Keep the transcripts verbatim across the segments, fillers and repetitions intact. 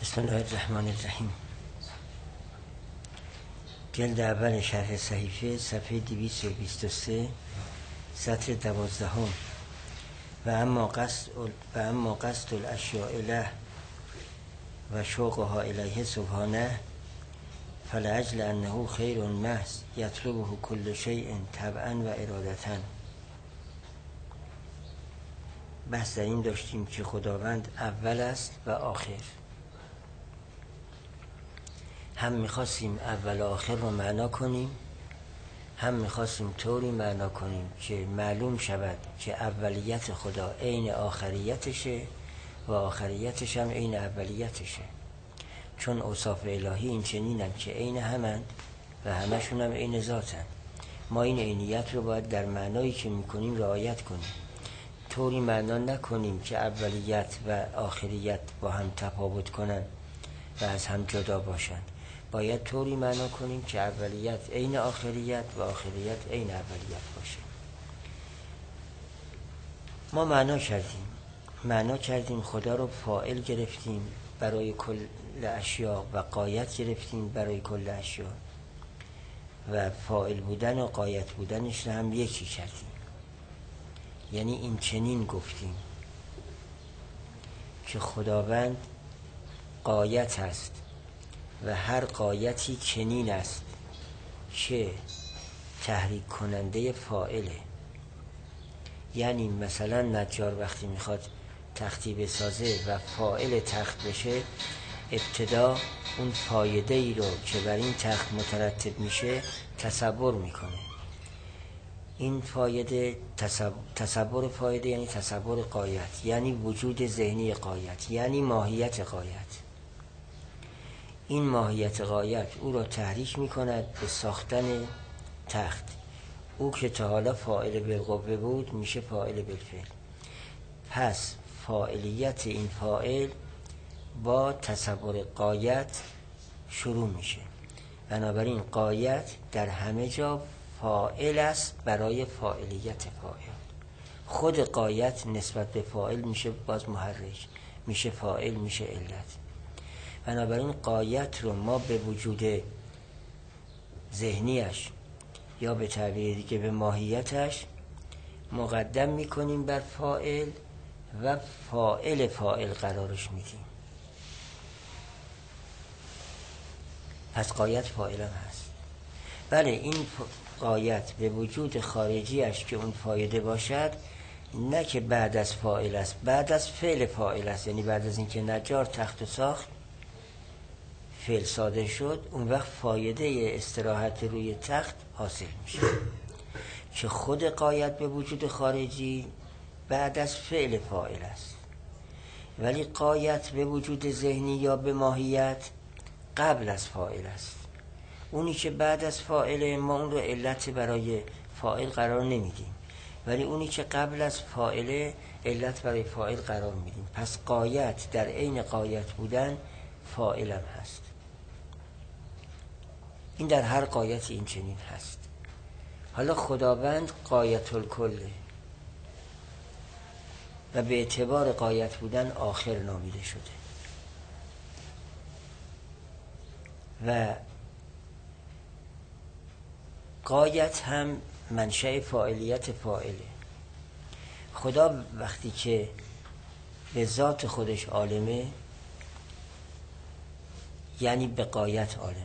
بسم الله الرحمن الرحیم. جلد اول شرح صحیفه صفحه دویست و بیست و سه سطر دوازدهم. و اما قصد و اما قصد الاشیاء له و شوقها الیه سبحانه فلأجل انه خیر محض یطلبه کل شیء طبعا و ارادتا. بحث در این داشتیم که خداوند اول است و آخر. هم میخواستیم اول و آخر رو معنا کنیم، هم میخواستیم طوری معنا کنیم که معلوم شود که اولیت خدا عین آخریتشه و آخریتش هم عین اولیتشه، چون اوصاف الهی این چنینن که عین همند و همشون هم عین ذاتن. ما این عینیت رو باید در معنایی که میکنیم رعایت کنیم، طوری معنا نکنیم که اولیت و آخریت با هم تفاوت کنن و از هم جدا باشن. باید طوری معنا کنیم که اولیت عین آخریت و آخریت عین اولیت باشه. ما معنا کردیم معنا کردیم خدا رو فاعل گرفتیم برای کل اشیاء و غایت گرفتیم برای کل اشیاء و فاعل بودن و غایت بودنش رو هم یکی کردیم. یعنی این چنین گفتیم که خداوند غایت است و هر غایتی چنین است که تحریک کننده فاعله. یعنی مثلا نجار وقتی میخواد تختی بسازه و فاعل تخت بشه، ابتدا اون فایده ای رو که بر این تخت مترتب میشه تصور میکنه. این فایده تصور, تصور فایده یعنی تصور غایت، یعنی وجود ذهنی غایت، یعنی ماهیت غایت. این ماهیت غایت او را تحریک میکند به ساختن تخت. او که تا حالا فاعل بالقوه بود میشه فاعل بالفعل. پس فاعلیت این فاعل با تصور غایت شروع میشه. بنابراین غایت در همه جا فاعل است برای فاعلیت فاعل. خود غایت نسبت به فاعل میشه باز محرک، میشه فاعل، میشه علت. بنابراین غایت رو ما به وجود ذهنیش یا به تعبیر دیگه به ماهیتش مقدم میکنیم بر فاعل و فاعل فاعل قرارش میدیم. پس غایت فاعل هم هست. بله، این غایت به وجود خارجیش که اون فایده باشد نه که بعد از فاعل است، بعد از فعل فاعل است. یعنی بعد از اینکه نجار تخت ساخت، فعل صادر شد، اون وقت فایده استراحت روی تخت حاصل میشه که خود غایت به وجود خارجی بعد از فعل فاعل است. ولی غایت به وجود ذهنی یا به ماهیت قبل از فاعل است. اونی که بعد از فاعل ما اون رو علت برای فاعل قرار نمیدیم، ولی اونی که قبل از فاعل علت برای فاعل قرار میدیم. پس غایت در عین غایت بودن فاعل هم هست. این در هر غایت این چنین هست. حالا خداوند غایت الکله و به اعتبار غایت بودن آخر نامیده شده و غایت هم منشأ فاعلیت فاعله. خدا وقتی که به ذات خودش عالمه یعنی به غایت عالمه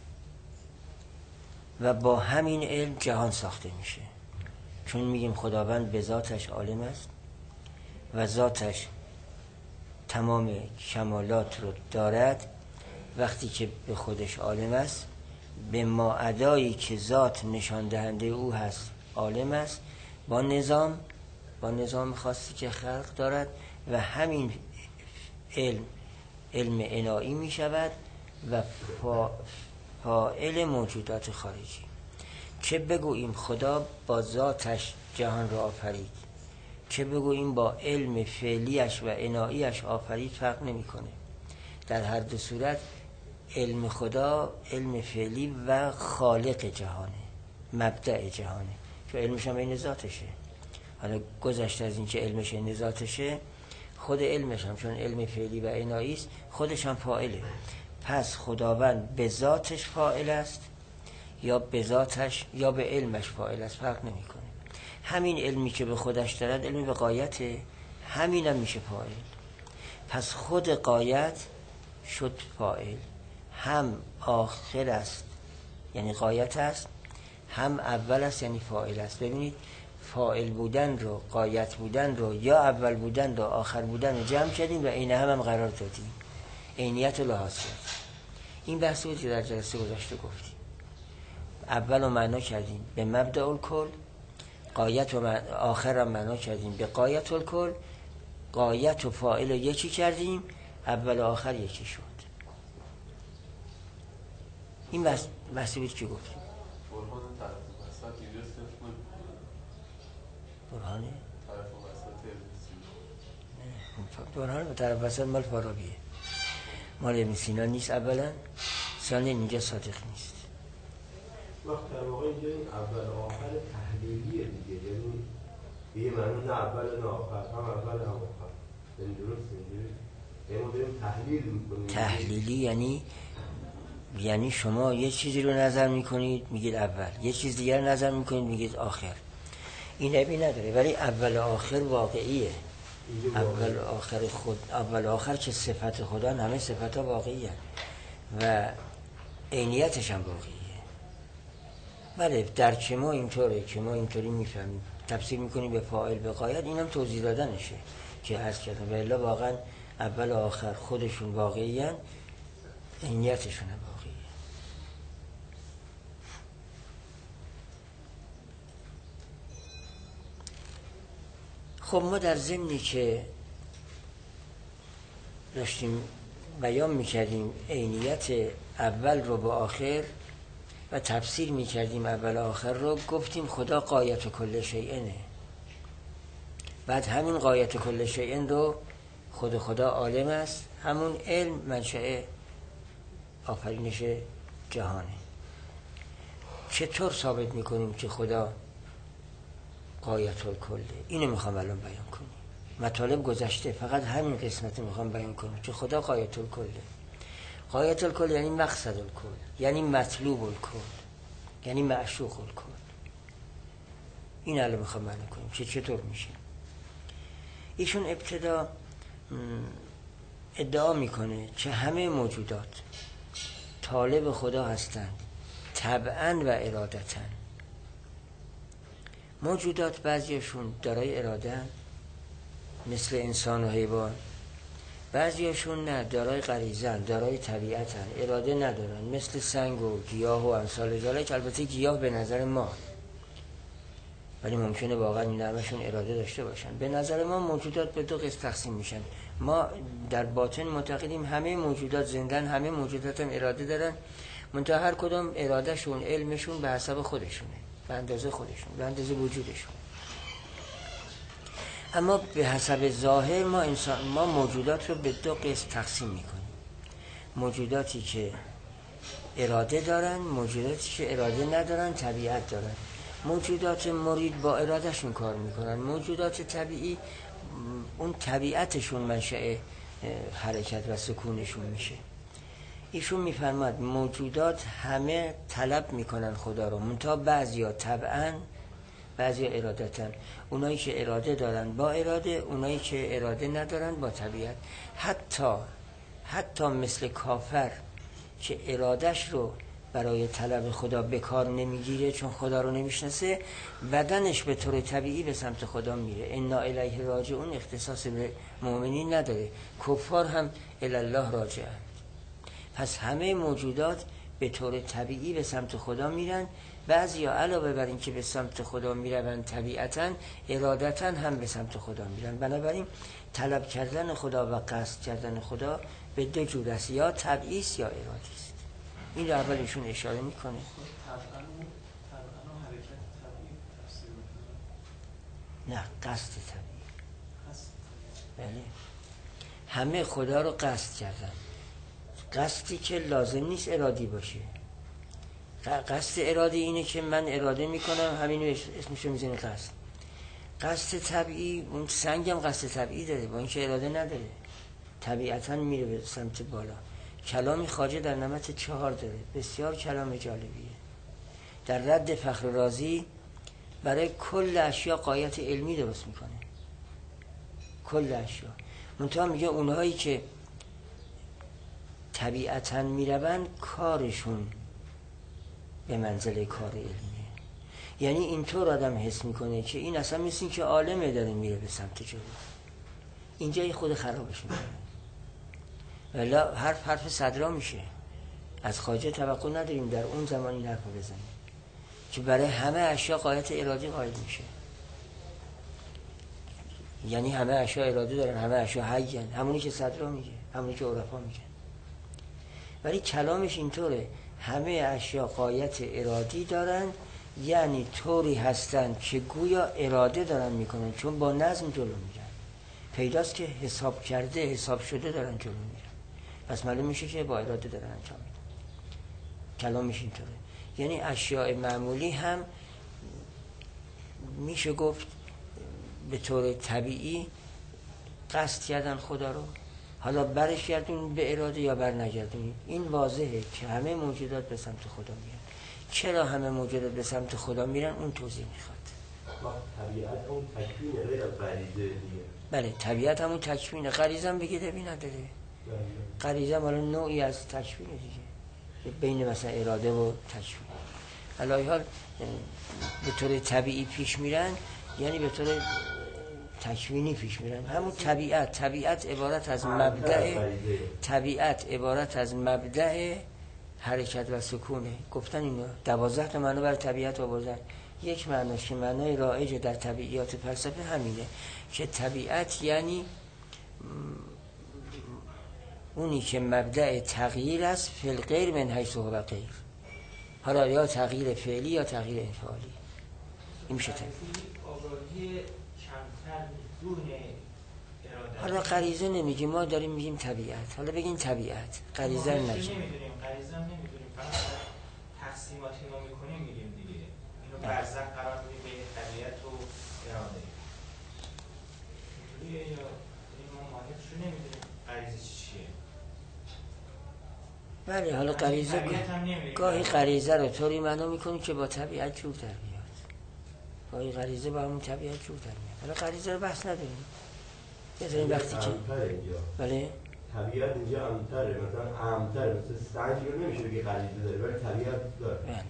و با همین علم جهان ساخته میشه. چون میگیم خداوند به ذاتش عالم است و ذاتش تمام کمالات رو دارد. وقتی که به خودش عالم است، به ما ادایی که ذات نشان دهنده او هست عالم است، با نظام با نظام خاصی که خلق دارد و همین علم علم انایی می شود و فا فاعل موجودات خارجی. چه بگوییم خدا با ذاتش جهان را آفرید، چه بگوییم با علم فعلیش و اناییش آفرید، فرق نمی کنه. در هر دو صورت علم خدا علم فعلی و خالق جهانه، مبدأ جهانه، چون علمش هم این ذاتشه. حالا گذشته از این که علمش این ذاتشه، خود علمش هم چون علم فعلی و عنایی است خودش هم فاعله. پس خداوند به ذاتش فاعل است یا به ذاتش یا به علمش فاعل است، فرق نمیکنه. همین علمی که به خودش دارد علمی به غایته، همین هم میشه فاعل. پس خود غایت شد فاعل، هم آخر است یعنی غایت است، هم اول است یعنی فاعل است. ببینید فاعل بودن رو، غایت بودن رو، یا اول بودن رو، آخر بودن رو جمع کردیم و عین هم هم قرار دادیم، عینیت رو لحاظ کردیم. این بحث بود که در جلسه گذشته گفتیم. اول رو معنا کردیم به مبدأ الکل، غایت و آخر رو معنا کردیم به غایت الکل، غایت و فاعل رو یکی کردیم، اول و آخر یکی شد. این بحث بحثی بود که گفتیم. برهانه؟ برهانه به طرف وسط مال فارابیه، مال ابن سینا نیست. اولا ثانیا اینجا صادق نیست. وقت در واقع اینجا این اول و آخر تحلیلیه دیگه، یعنی به یه معنی نه اول نه آخر، هم اول هم آخر. یعنی درست اینجوری یعنی ما داریم تحلیل میکنیم. تحلیلی یعنی یعنی شما یه چیزی رو نظر میکنید میگید اول، یه چیز دیگر نظر میکنید میگید آخر. این عیبی نداره، ولی اول و آخر واقعیه. اول و آخر خود، اول و آخر که صفت خدا، همه صفت ها واقعیه و عینیتش هم واقعیه. بله در که ما اینطوره که ما اینطوری میفهمیم تفسیر میکنیم به فاعل به غایت، اینم توضیح دادنشه که عرض کردم. ولی واقعا اول و آخر خودشون واقعیه، عینیتشون هم واقعیه. خب ما در ضمنی که داشتیم بیان میکردیم عینیت اول رو به آخر و تفسیر میکردیم اول و آخر رو، گفتیم خدا غایت کل شیئنه. بعد همین غایت کل شیئن رو خود خدا عالم است، همون علم منشأ آفرینش جهانه. چطور ثابت میکنیم که خدا غایت الکله؟ اینو میخوام الان بیان کنیم. مطالب گذشته، فقط همین قسمت میخوام بیان کنم که خدا غایت الکله. غایت الکل یعنی مقصد الکل، یعنی مطلوب الکل، یعنی معشوق الکل. این الان میخوام بیان کنیم که چطور میشه. ایشون ابتدا ادعا میکنه که همه موجودات طالب خدا هستند طبعاً و ارادتاً. موجودات بعضیشون دارای اراده هستند مثل انسان و حیوان، بعضیشون نه، دارای غریزه هستند، دارای طبیعت هستند، اراده ندارن مثل سنگ و گیاه و امثال ذالک. البته گیاه به نظر ما، ولی ممکنه واقعا این همشون اراده داشته باشن. به نظر ما موجودات به دو قسم تقسیم میشن. ما در باطن معتقدیم همه موجودات زندن، همه موجودات هم اراده دارن، منتها هر کدوم ارادهشون، علمشون به حسب خودشونه، به اندازه خودشون، به اندازه وجودشون. اما به حسب ظاهر ما انسان ما موجودات رو به دو قسم تقسیم میکنیم. موجوداتی که اراده دارن، موجوداتی که اراده ندارن، طبیعت دارن. موجودات مرید با ارادهشون کار میکنن، موجودات طبیعی اون طبیعتشون منشأ حرکت و سکونشون میشه. ایشون میفرماد موجودات همه طلب میکنن خدا رو، منتها بعضیا طبعاً، بعضیا ارادتاً. اونایی که اراده دارن با اراده، اونایی که اراده ندارن با طبیعت. حتی حتی مثل کافر که ارادش رو برای طلب خدا به کار نمیگیره چون خدا رو نمیشناسه، بدنش به طور طبیعی به سمت خدا میره. انا الیه راجعون اختصاص به مؤمنین نداره، کفار هم الی الله راجعن. پس همه موجودات به طور طبیعی به سمت خدا میرن. بعضیا علاوه بر این که به سمت خدا میرن طبیعتاً، ارادتاً هم به سمت خدا میرن. بنابراین طلب کردن خدا و قصد کردن خدا به دو جور است، یا طبیعی است یا ارادی است. این رو اول ایشون اشاره میکنه. نه، قصد طبیعی. بله، همه خدا رو قصد کردن، قصدی که لازم نیست ارادی باشه. قصد ارادی اینه که من اراده میکنم، همین اسمشو میزنه قصد. قصد طبیعی، اون سنگ هم قصد طبیعی داره، با اینکه اراده نداره، طبیعتا میره به سمت بالا. کلامی خواجه در نمط چهار داره، بسیار کلام جالبیه. در رد فخر رازی برای کل اشیا قایت علمی درست میکنه، کل اشیا. منتها میگه اونهایی که طبیعتا میروند کارشون به منزله کار علمیه. یعنی اینطور آدم حس میکنه که این اصلا مثل این که عالمه داره میره به سمت جلو، اینجا خود خرابش میکنه. ولی حرف حرف صدرا میشه. از خواجه توقع نداریم در اون زمان این حرف بزنیم که برای همه اشیا قایت ارادی قائل میشه. یعنی همه اشیا اراده دارن، همه اشیا حی‌اند، همونی که صدرا میگه، همونی که عرفا میگه. ولی کلامش اینطوره، همه اشیا قایت ارادی دارن، یعنی طوری هستن که گویا اراده دارن میکنن، چون با نظم جلو میرن. پیداست که حساب کرده، حساب شده دارن جلو میرن، پس معلوم میشه که با اراده دارن انجام میدن. کلامش اینطوره. یعنی اشیاء معمولی هم میشه گفت به طور طبیعی قصد کردن خدا رو، حالا برش گردون به اراده یا بر نگردونید. این واضحه که همه موجودات به سمت خدا میرن. چرا همه موجودات به سمت خدا میرن اون توضیح میخواد. طبیعت اون تکوینه غیر از غریزه دیگه. بله طبیعت همون تکوینه، غریزه هم بگه دبی نداره. غریزه هم حالا نوعی از تکوینه دیگه، بین مثلا اراده و تکوین. علاوه حال به طور طبیعی پیش میرن، یعنی به طور تکوینی پیش میرن. همون طبیعت، طبیعت عبارت از مبدأ، طبیعت عبارت از مبدأ حرکت و سکونه. گفتن اینو دوازده تا معنی بر طبیعت آوردن. یک معناش که معنای رایج در طبیعیات فلسفه همینه که طبیعت یعنی اونی که مبدأ تغییر است فی الغیر من حیث هو غیر، حالا یا تغییر فعلی یا تغییر انفعالی. این میشه طبیعت. حالا غریزه نمیگیم، ما داریم میگیم طبیعت. حالا بگین طبیعت، غریزه نمیگیم. نمیدونیم غریزه نمیدونیم، فقط تقسیماتی ما میکنیم میگیم دیگه. اینو برزخ قرار میدیم بین طبیعت و اراده. اینجوریه یا این ما ماهیتشو نمیدونیم غریزه چیه. بله حالا غریزه گاهی غریزه رو طوری معنا میکنیم که با طبیعت جور در بیاد، گاهی غریزه با همون طبیعت جور در میاد. حالا غریزه رو بحث نداریم. بذاریم وقتی که بله طبیعت اینجا امتره، مثلا امتره، مثل سنگ رو نمیشه بگی غریزه داره ولی طبیعت داره. بله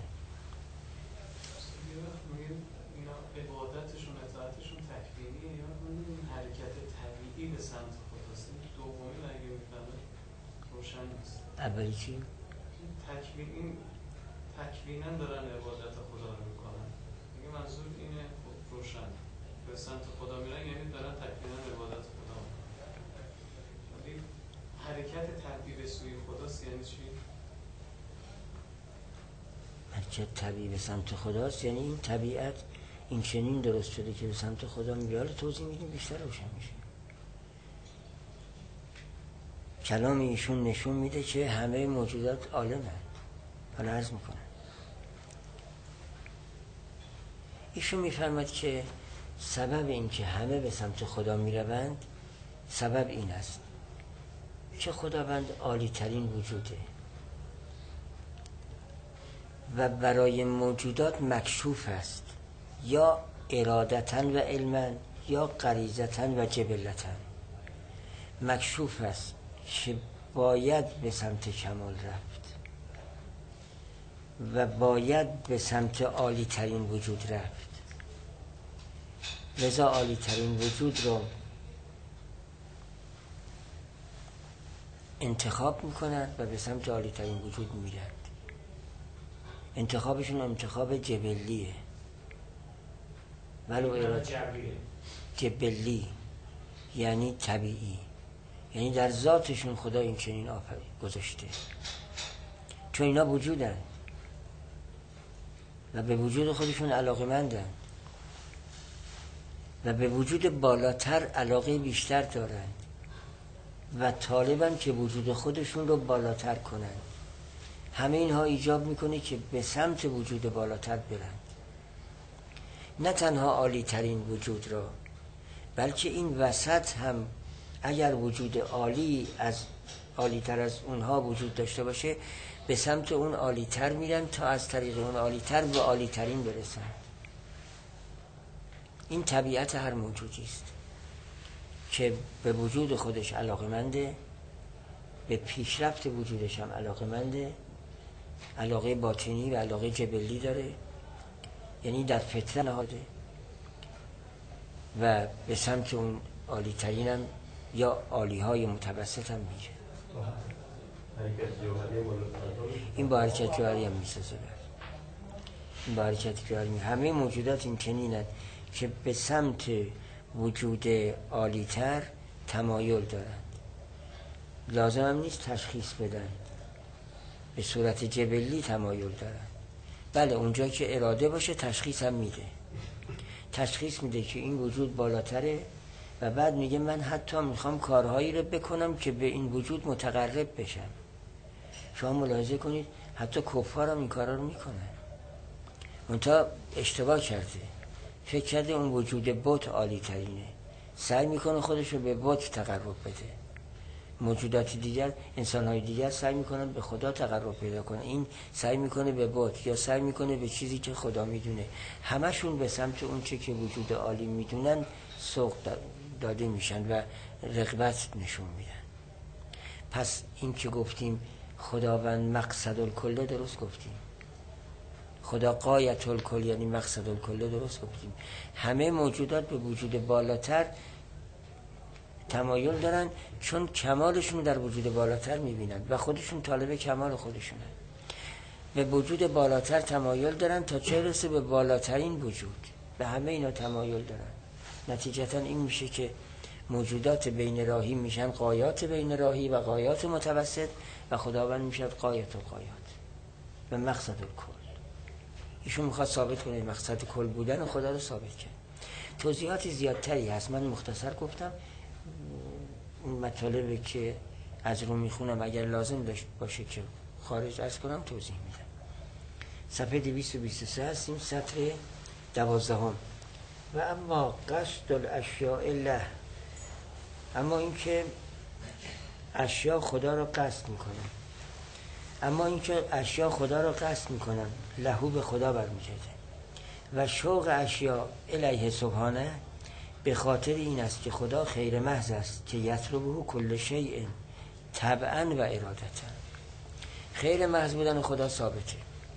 اینا عبادتشون اطاعتشون تکوینیه یا این حرکت طبیعی به سمت خداست؟ دومی اگه میفهمه روشن نیست. اولی چی؟ تکوین، این تکوینا دارن عبادت خدا رو میکنن. میگه منظور اینه روشن به سمت خدا میرن، یعنی دارن تکوینا عبادت خدا میکنن. ولی حرکت طبیعی به سوی خداست یعنی چی؟ حرکت طبیعی به سمت خداست یعنی این طبیعت این چنین درست شده که به سمت خدا میره. حالا توضیح میدیم بیشتر روشن میشه. کلام ایشون نشون میده که همه موجودات عالمند. حالا عرض میکنن ایشون میفرماد که سبب این که همه به سمت خدا میروند، سبب این است که خداوند عالی ترین وجوده و برای موجودات مکشوف است، یا ارادتاً و علماً یا غریزتاً و جبلتاً. مکشوف است که باید به سمت کمال رفت و باید به سمت عالی ترین وجود رفت. لذا عالی ترین وجود رو انتخاب میکنند و به سمت عالی ترین وجود میرند. انتخابشون انتخاب جبلیه، ولو اراده جبلی یعنی طبیعی، یعنی در ذاتشون خدا این چنین آفرین گذاشته، چون اینا وجودن و به وجود خودشون علاقه‌مندن و به وجود بالاتر علاقه بیشتر دارند و طالبن که وجود خودشون رو بالاتر کنند. همه اینها ایجاب میکنه که به سمت وجود بالاتر برند. نه تنها عالی ترین وجود را، بلکه این وسط هم اگر وجود عالی از عالی تر از اونها وجود داشته باشه، به سمت اون عالی تر میرن تا از طریق اون عالی تر به عالی ترین برسن. این طبیعت هر موجودی است که به وجود خودش علاقمنده، به پیشرفت وجودش هم علاقمنده، علاقه باطنی و علاقه جبلی داره، یعنی در فطرت نهاده و به سمت اون عالی ترین هم یا عالی های متوسط هم میره. این با حرکت جوهری هم میسازه. این با حرکت جوهری همه موجودات این چنینند که به سمت وجود عالی تر تمایل دارند. لازم هم نیست تشخیص بدن، به صورت جبلی تمایل دارند. بله اونجا که اراده باشه تشخیص هم میده، تشخیص میده که این وجود بالاتره و بعد میگه من حتی میخوام کارهایی رو بکنم که به این وجود متقرب بشم. شما ملاحظه کنید حتی کفار هم این کارا رو میکنن، منتها اشتباه کرده، فکر کرده اون وجود بت عالی ترینه، سعی میکنه خودش رو به بت تقرب بده. موجودات دیگر، انسانهای دیگر سعی میکنن به خدا تقرب پیدا کنن، این سعی میکنه به بت یا سعی میکنه به چیزی که خدا میدونه. همشون به سمت اون چه که وجود عالی میدونن سوق داده میشن و رغبت نشون میدن. پس این که گفتیم خداوند مقصد الکل، درست گفتیم. خدا غایت الکل یعنی مقصد الکل، درست گفتیم. همه موجودات به وجود بالاتر تمایل دارن چون کمالشون در وجود بالاتر میبینن و خودشون طالب کمال خودشونن. به وجود بالاتر تمایل دارن تا چه رسه به بالاترین وجود. به همه اینا تمایل دارن. نتیجتا این میشه که موجودات بین راهی میشن غایات بین راهی و غایات متوسط و خداوند میشد غایت و غایات و مقصد الکل. ایشون میخواد ثابت کنه مقصد کل بودن خدا رو ثابت کنه. توضیحات زیادتری هست، من مختصر گفتم. این مطالبی که از رو میخونم اگر لازم داشت باشه که خارج از کنم توضیح میدم. صفحه دویست و بیست و سه هستیم، سطر دوازدهم. و اما قصد الاشیاء الله، اما اینکه اشیا خدا رو قصد میکنن، اما اینکه اشیا خدا رو قصد میکنن لهو به خدا برمیگرده و شوق اشیا الیه سبحانه به خاطر این است که خدا خیر محض است که یطلبه کل شیء طبعا و ارادتا. خیر محض بودن خدا ثابته،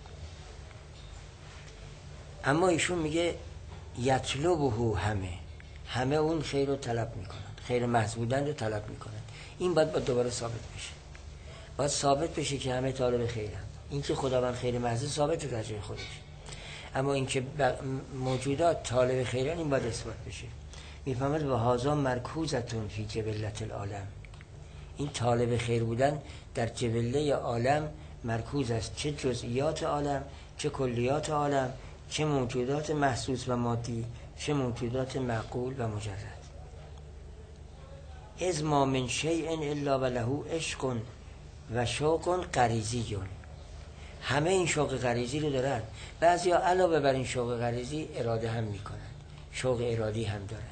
اما ایشون میگه یطلبه، همه همه اون خیر رو طلب میکنن، خیر محض بودن رو طلب میکنن. این باید باید دوباره ثابت بشه، باید ثابت بشه که همه طالب خیرن. این که خداوند خیر محض ثابت در جای خودش، اما این که موجودات طالب خیرن این باید اثبات بشه. میفهمد و هازا مرکوزتون فی جبلت العالم، این طالب خیر بودن در جبله عالم مرکوز است، چه جزئیات عالم، چه کلیات عالم، چه موجودات محسوس و مادی، چه موجودات معقول و مجرد. از ما من شیء الا و له عشق و شوق غریزی، همه این شوق غریزی رو دارن. بعضیا علاوه بر این شوق غریزی اراده هم میکنن، شوق ارادی هم دارن.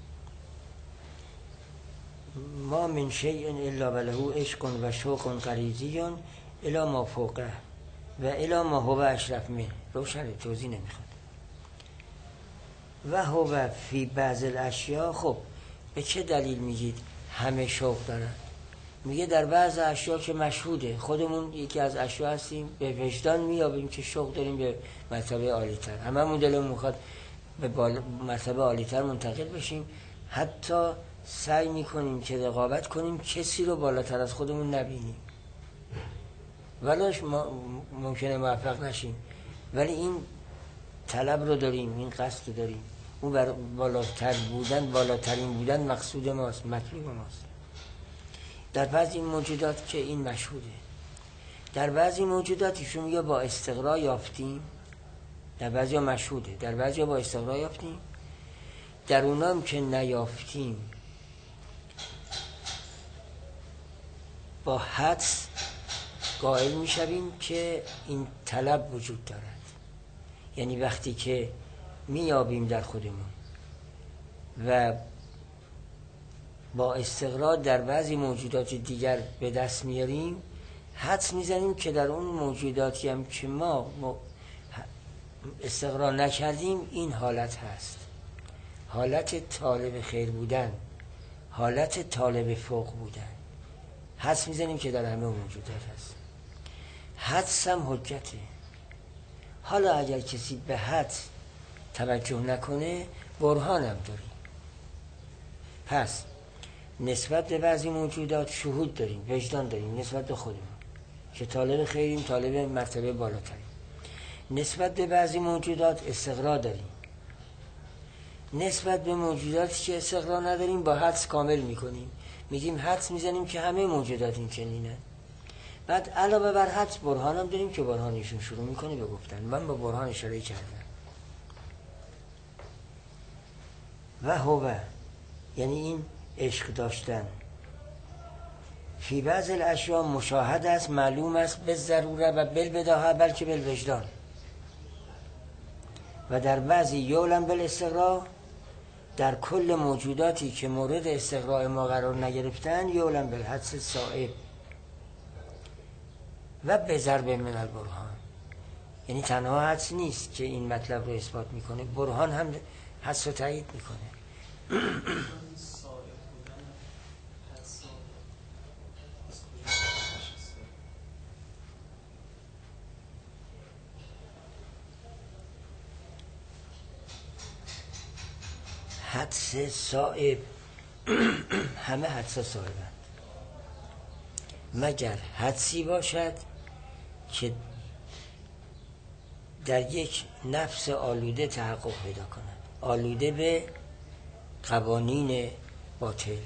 ما من شیء الا و له عشق و شوق غریزی الی ما فوقه و الی ما هو اشرف منه. روشنه، توضیح نمیخواد. و هو فی بعض الاشیاء. خب به چه دلیل میگید همه شوق دارن؟ میگه در بعض اشیاء که مشهوده، خودمون یکی از اشیاء هستیم، به وجدان میابیم که شوق داریم به مرتبه عالی‌تر، هممون دلمون میخواد به مرتبه عالی‌تر منتقل بشیم، حتی سعی میکنیم که رقابت کنیم کسی رو بالاتر از خودمون نبینیم، ولیش ما ممکنه موفق نشیم، ولی این طلب رو داریم، این قصد رو داریم. اون بر بالاتر بودن، بالاترین بودن مقصود ماست، مطلوب ماست. در بعضی موجودات که این مشهوده، در بعضی موجودات ایشون میگه با استقرا یافتیم، در بعضی ها مشهوده، در بعضی ها با استقرا یافتیم، در اونام که نیافتیم با حدس قائل میشویم که این طلب وجود دارد. یعنی وقتی که میابیم در خودمون و با استقرار در بعضی موجودات دیگر به دست میاریم، حدس میزنیم که در اون موجوداتی هم که ما استقرار نکردیم این حالت هست، حالت طالب خیر بودن، حالت طالب فوق بودن. حدس میزنیم که در همه موجودات هست. حدس هم حجته. حالا اگر کسی به حدس توجه نکنه برهان هم داریم. پس نسبت به بعضی موجودات شهود داریم، وجدان داریم نسبت به خودمون که طالب خیریم، طالب مرتبه بالاتریم. نسبت به بعضی موجودات استقرار داریم. نسبت به موجوداتی که استقرار نداریم با حدس کامل میکنیم، میگیم حدس میزنیم که همه موجودات این چنینه. بعد علاوه بر حدس برهان هم داریم که برهانشون شروع میکنه به گفتن. من با برهان اشاره کردم. و هو یعنی این عشق داشتن فی بعض الاشیاء مشاهد است، معلوم است به ضروره و بالبداهه بلکه بالوجدان، و در بعضی یولم بالاستقرار، در کل موجوداتی که مورد استقرار ما قرار نگرفتن یولم بالحدس صائب و به ضرب من البرهان. یعنی تنها حدس نیست که این مطلب رو اثبات میکنه، برهان هم حدس رو تایید میکنه. حدس صائب همه حدس صائبند، مگر حدسی باشد که در یک نفس آلوده تحقق پیدا کند، آلوده به قوانین باطل.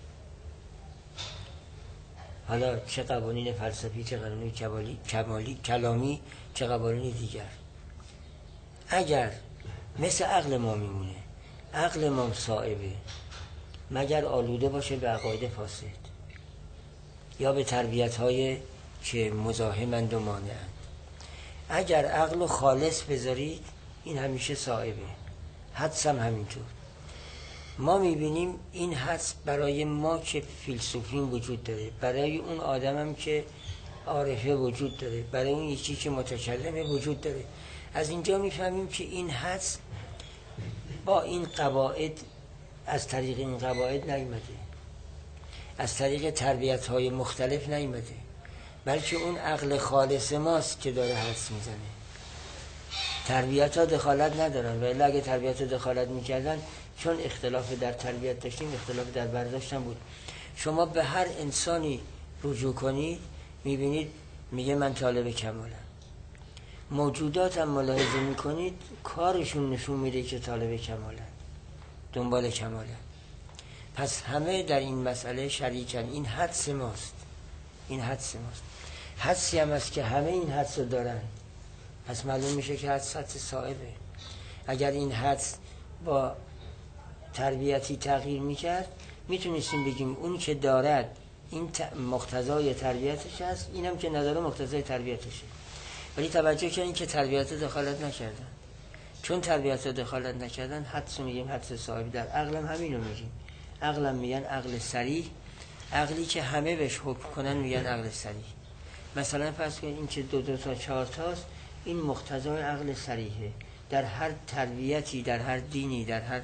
حالا چه قوانین فلسفی، چه قوانین کمالی، کمالی کلامی، چه قوانین دیگر. اگر مثل عقل ما میمونه، عقل ما صائبه مگر آلوده باشه به عقاید فاسد یا به تربیت های که مزاحمند و مانعند. اگر عقل خالص بذارید این همیشه صائبه. حدس هم همینطور. ما میبینیم این حدس برای ما که فیلسوفین وجود داره، برای اون آدم هم که عارفه وجود داره، برای اون یکی که متکلمه وجود داره. از اینجا میفهمیم که این حدس با این قواعد، از طریق این قواعد نیامده، از طریق تربیت های مختلف نیامده، بلکه اون عقل خالص ماست که داره حدس میزنه. تربیت ها دخالت ندارن، و اگه تربیت ها دخالت میکردن، چون اختلاف در تربیت داشتیم اختلاف در برداشت هم بود. شما به هر انسانی رجوع کنید میبینید میگه من طالب کمالم. موجودات هم ملاحظه میکنید کارشون نشون میده که طالب کمالن، دنبال کمالن. پس همه در این مسئله شریکن. این حدس ماست، این حدس ماست. حدسی هم است که همه این حدس رو دارن. پس معلوم میشه که حدس حدس صائبه. اگر این حدس با تربیتی تغییر میکرد میتونستیم بگیم اون که دارد این مقتضای تربیتش هست، اینم که نداره مقتضای تربیتشه. ولی توجه کنید که تربیت دخالت نکردن. چون تربیت دخالت نکردن حدس میگیم حدس صائب. در عقلم همینو میگیم. عقلم میگن عقل صریح، عقلی که همه بهش حکم کنن میگن عقل صریح. مثلا فرض کنید این که دو دو تا چهار تاست، این مقتضای عقل صریحه. در هر تربیتی، در هر دینی، در هر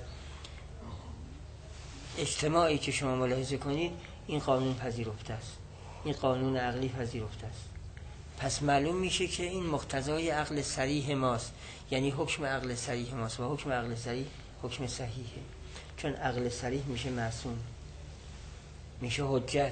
اجتماعی که شما ملاحظه کنید این قانون پذیرفته است، این قانون عقلی پذیرفته است. پس معلوم میشه که این مقتضای عقل صریح ماست، یعنی حکم عقل صریح ماست، و حکم عقل صریح حکم صحیحه. چون عقل صریح میشه معصوم، میشه حجت.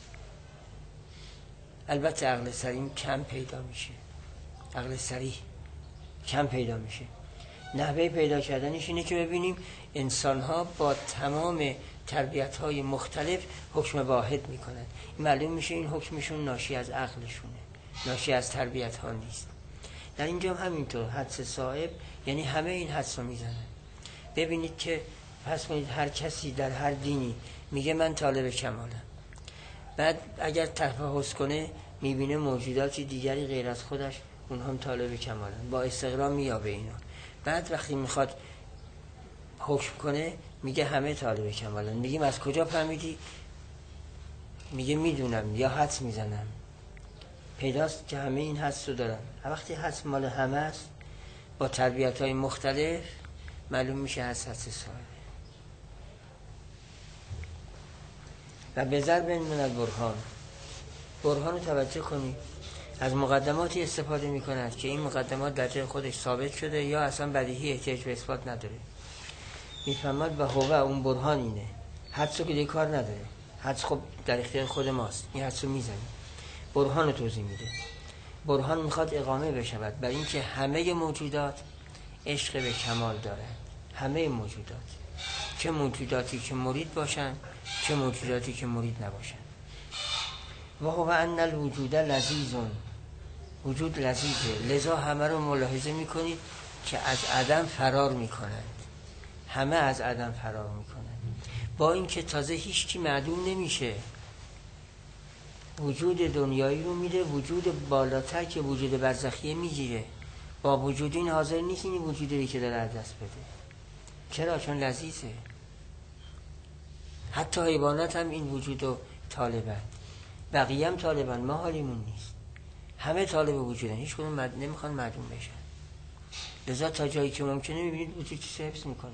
البته عقل صریح کم پیدا میشه، عقل صریح کم پیدا میشه. نحوه پیدا کردنش اینه که ببینیم انسان ها با تمام تربیت های مختلف حکم واحد میکنن. معلوم میشه این حکمشون ناشی از عقلشونه، ناشی از تربیت ها نیست. در اینجا هم همینطور حدس صائب یعنی همه این حدس رو میزنن. ببینید که پس کنید هر کسی در هر دینی میگه من طالب کمالم، بعد اگر تفحص کنه میبینه موجوداتی دیگری غیر از خودش اون هم طالب کمالن، با استقرار میابه اینا. بعد وقتی میخواد حکم کنه میگه همه طالب کمالن. میگیم از کجا فهمیدی؟ میگه میدونم یا حدس میزنم. پیداست که همه این حدس رو دارن. وقتی حدس مال همه است با تربیت های مختلف معلوم میشه از حدس صاحبه. و به ضرب من البرهان، برهان رو توجه کنید، از مقدماتی استفاده میکند که این مقدمات در جای خودش ثابت شده یا اصلا بدیهی احتیاج به اثبات نداره. میفهمد و هو اون برهان اینه. حدس رو که دیگه کار نداره، حدس خب در اختیار خود ماست، این حدس رو میزنیم. برهان رو توضیح میده. برهان میخواد اقامه بشود بر این که همه موجودات عشق به کمال دارند. همه موجودات، چه موجوداتی که مرید باشن چه موجوداتی که مرید نباشن. و هو ان الوجود لذیذون، وجود لذیذه، لذا همه رو ملاحظه میکنید که از عدم فرار میکنند. همه از عدم فرار میکنند، با اینکه تازه هیچ کی معدوم نمیشه. وجود دنیایی رو میره وجود بالاتر که وجود برزخیه میگیره، با وجود این حاضر نیست این وجودی که داره از دست بده. چرا؟ چون لذیذه. حتی حیوانات هم این وجود رو طالبن، بقیه هم طالبن، ما حالیمون نیست. همه طالب وجودن، هیچ کدوم مد... نمیخوان معدوم بشن. لذا تا جایی که ممکنه میبینید وجود چی حفظ میکنه.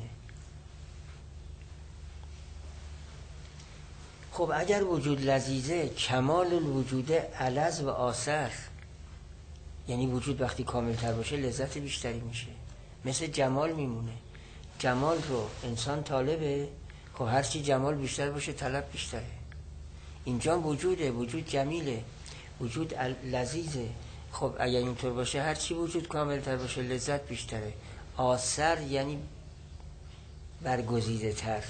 خب اگر وجود لذیذه، کمال الوجود الذ و آثر، یعنی وجود وقتی کامل تر باشه لذت بیشتری میشه، مثل جمال میمونه. جمال رو انسان طالبه، خب هرچی جمال بیشتر باشه طلب بیشتره. اینجا وجوده، وجود جمیله، وجود لذیذه. خب اگر اینطور باشه هرچی وجود کامل تر باشه لذت بیشتره. آثر یعنی برگزیده تر.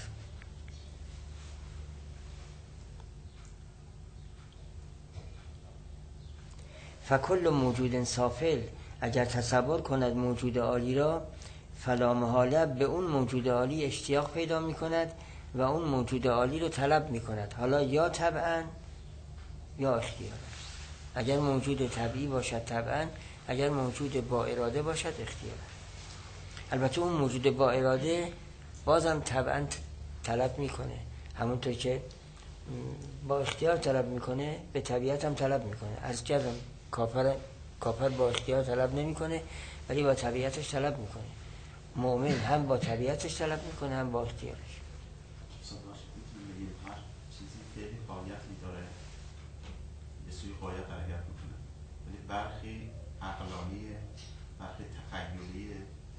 فکل موجود سافل، اگر تصور کند موجود عالی را، فلا محاله به اون موجود عالی اشتیاق پیدا می کند و اون موجود عالی رو طلب می کند، حالا یا طبعا یا اختیارا. اگر موجود طبیعی باشد طبعا، اگر موجود با اراده باشد اختیارا. البته اون موجود با اراده بازم طبعا طلب میکنه، همونطور که با اختیار طلب میکنه به طبیعت هم طلب میکنه. از جزم کافر کافر با اختیار طلب نمیکنه ولی با طبیعتش طلب میکنه. مؤمن هم با طبیعتش طلب میکنه هم با اختیارش. هر چیزی که قایتی داره به سوی قایت حرکت میکنه، ولی برخی عقلانیه، برخی تخیلیه.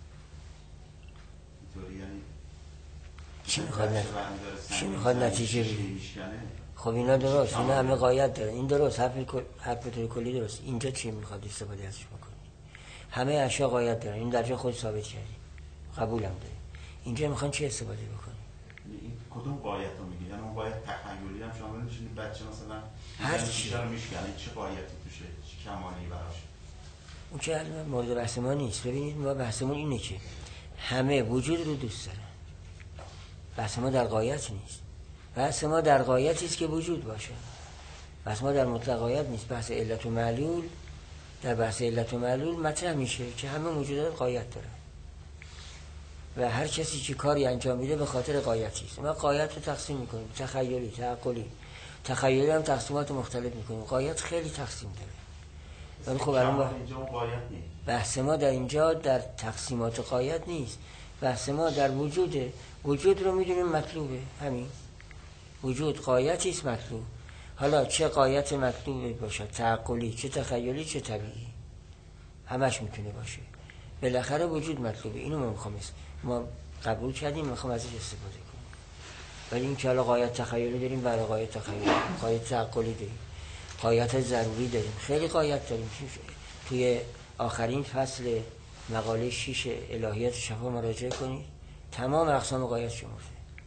اینطوری یعنی چی میخواد نتیجه چی میخواد نتیجه بگیره؟ خب اینا درست، اینا همه قایت داره. این درست، حرف حرف طور کلی درست. اینجا چی میخواد استفاده ازش بکنی؟ همه اشیا قایت داره، این درجه خود ثابت کردی، قبولم داری. اینجا میخوان چی استفاده بکنی؟ این کدوم قایت رو میگی؟ یعنی اون قایت تخیلی هم شامل میشه؟ بچه مثلا هر چی رو میشکنه چه قایتی توشه، چه کمالی براش؟ اون که علم مورد بحث ما نیست. ببینید ما بحثمون اینه که همه وجود رو دوست دارن. بحث ما در قایت نیست. بحث ما در قایتی است که وجود باشه. بحث ما در مطلق قایت نیست. بحث علت و معلول، در بحث علت و معلول مطرح میشه که همه موجودات قایت دارن و هر کسی که کاری انجام میده به خاطر قایتی است. ما قایت رو تقسیم میکنیم، تخیلی، تعقلی. تخیلی هم تقسیمات مختلف میکنیم. قایت خیلی تقسیم داره. ولی خب الان با... بحث ما در اینجا در تقسیمات قایت نیست. بحث ما در وجوده. وجود رو میدونیم مطلوبه، همین وجود قایتی است مطلوب. حالا چه قایت مطلوبه باشه، تعقلی، چه تخیلی، چه طبیعی، همش میتونه باشه. بالاخره وجود مطلوبه. اینو ما میخوام ما قبول کردیم، میخوام ازش استفاده کنیم. ولی این که حالا قایت تخیلی داریم، برای قایت تخیلی، قایت تعقلی داریم، قایت ضروری داریم، خیلی قایت داریم. توی آخرین فصل مقاله شیش الهیات شفا مراجعه کنید، تمام اقسام قایت شمرده.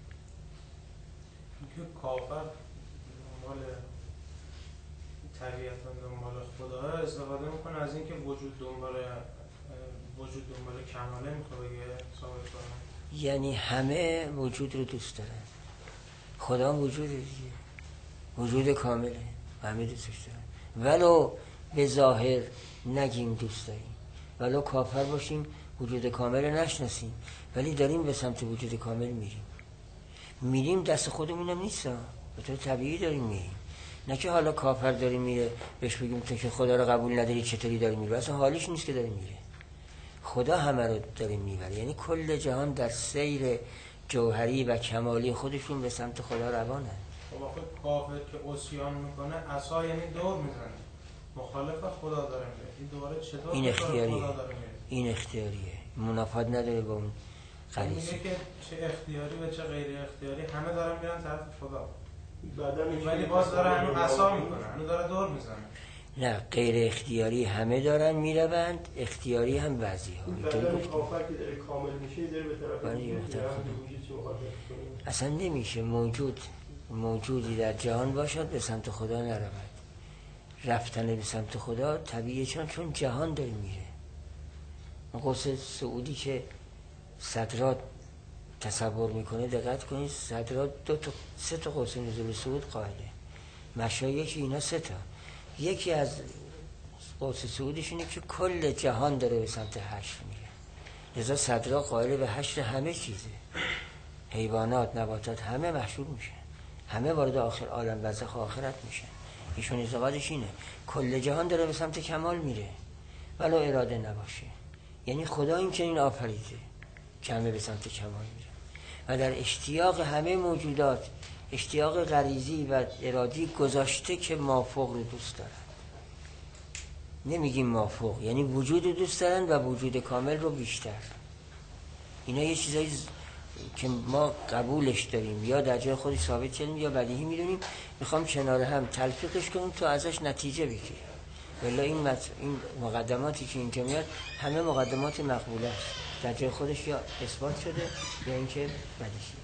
اینکه کافر دنبال طبیعت دنبال خدا استفاده میکنه از اینکه وجود دنبال وجود دنبال کماله میخواد بگه ثابت کنه. یعنی همه وجود رو دوست دارن. خدا وجود دیگه، وجود کامله، همه دوستش دارن. ولو به ظاهر نگیم دوست داریم، ولو کافر باشیم وجود کامل رو نشناسیم، ولی داریم به سمت وجود کامل میریم. میریم دست خودمون هم نیست، به طور طبیعی داریم میریم. نه که حالا کافر داریم میره بهش بگیم تو که خدا رو قبول نداری چطوری داری میره، اصلا حالیش نیست که داره میره. خدا همه رو داره میبره، یعنی کل جهان در سیر جوهری و کمالی خودشون به سمت خدا روانه. خب آخه کافر که عصیان میکنه عصا یعنی دور میزنه، مخالف خدا داره میره، این دوباره چطور این اختیاریه، خدا داره میره؟ این اختیاریه، منافات نداره با اون غریزه. میگه که چه اختیاری و چه غیر اختیاری همه دارن میرن طرف خدا، بعدن ولی باز داره هنو عصا میکنه، هنو داره دور میزنه. نه، غیر اختیاری همه دارن میروند، اختیاری هم بعضی ها. بعدن کافر که داره کامل میشه داره به طرف وجود. وجود. اصلا نمیشه موجود موجودی در جهان باشد به سمت خدا نرود. رفتن به سمت خدا طبیعیه، چون چون جهان داره میره. قوس سعودی که صدرات تصور میکنه، دقت کنید، صدرات دو تا سه تا قوس نزول صعود قائله، مشایخ اینا سه تا. یکی از قوس سعودش اینه که کل جهان داره به سمت حشر میره، لذا صدرا قائل به حشر همه چیزه، حیوانات، نباتات، همه محشور میشه، همه وارد آخر عالم برزخ آخرت میشن. ایشون اعتقادش اینه کل جهان داره به سمت کمال میره ولو اراده نباشه، یعنی خدا این چنین آفریده که همه به سمت کمال میره و در اشتیاق همه موجودات اشتیاق غریزی و ارادی گذاشته که مافوق رو دوست دارن. نمیگیم مافوق، یعنی وجود رو دوست دارن و وجود کامل رو بیشتر. اینا یه چیزایی که ما قبولش داریم یا در جای خودش ثابت کردیم یا بدیهی میدونیم، میخوام کنار هم تلفیقش کنیم تا ازش نتیجه بگیریم. ولی این مت... این مقدماتی که اینجا میاد همه مقدمات مقبوله است، در جای خودش یا اثبات شده یا اینکه بدیهی.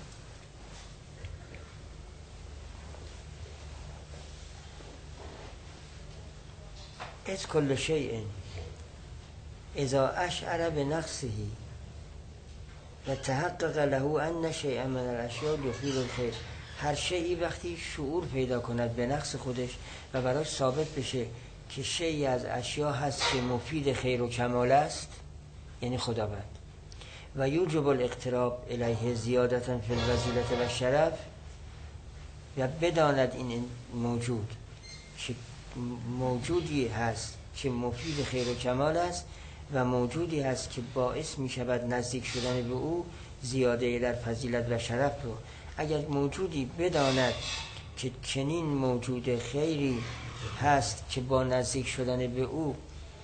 از کل شیء اذا اشعر بنقصه و تحقق له ان شیئا من الاشیاء یفید الخیر، هر شیئی وقتی شعور پیدا کند به نقص خودش و براش ثابت بشه که شیئی از اشیاء هست که مفید خیر و کمال است، یعنی خداوند، و یوجب الاقتراب الیه زیادتا فی الفضیلة و شرف، و بداند این موجود که موجودی هست که مفید خیر و کمال است و موجودی هست که باعث می شود نزدیک شدن به او زیاده در فضیلت و شرف رو. اگر موجودی بداند که چنین موجود خیری هست که با نزدیک شدن به او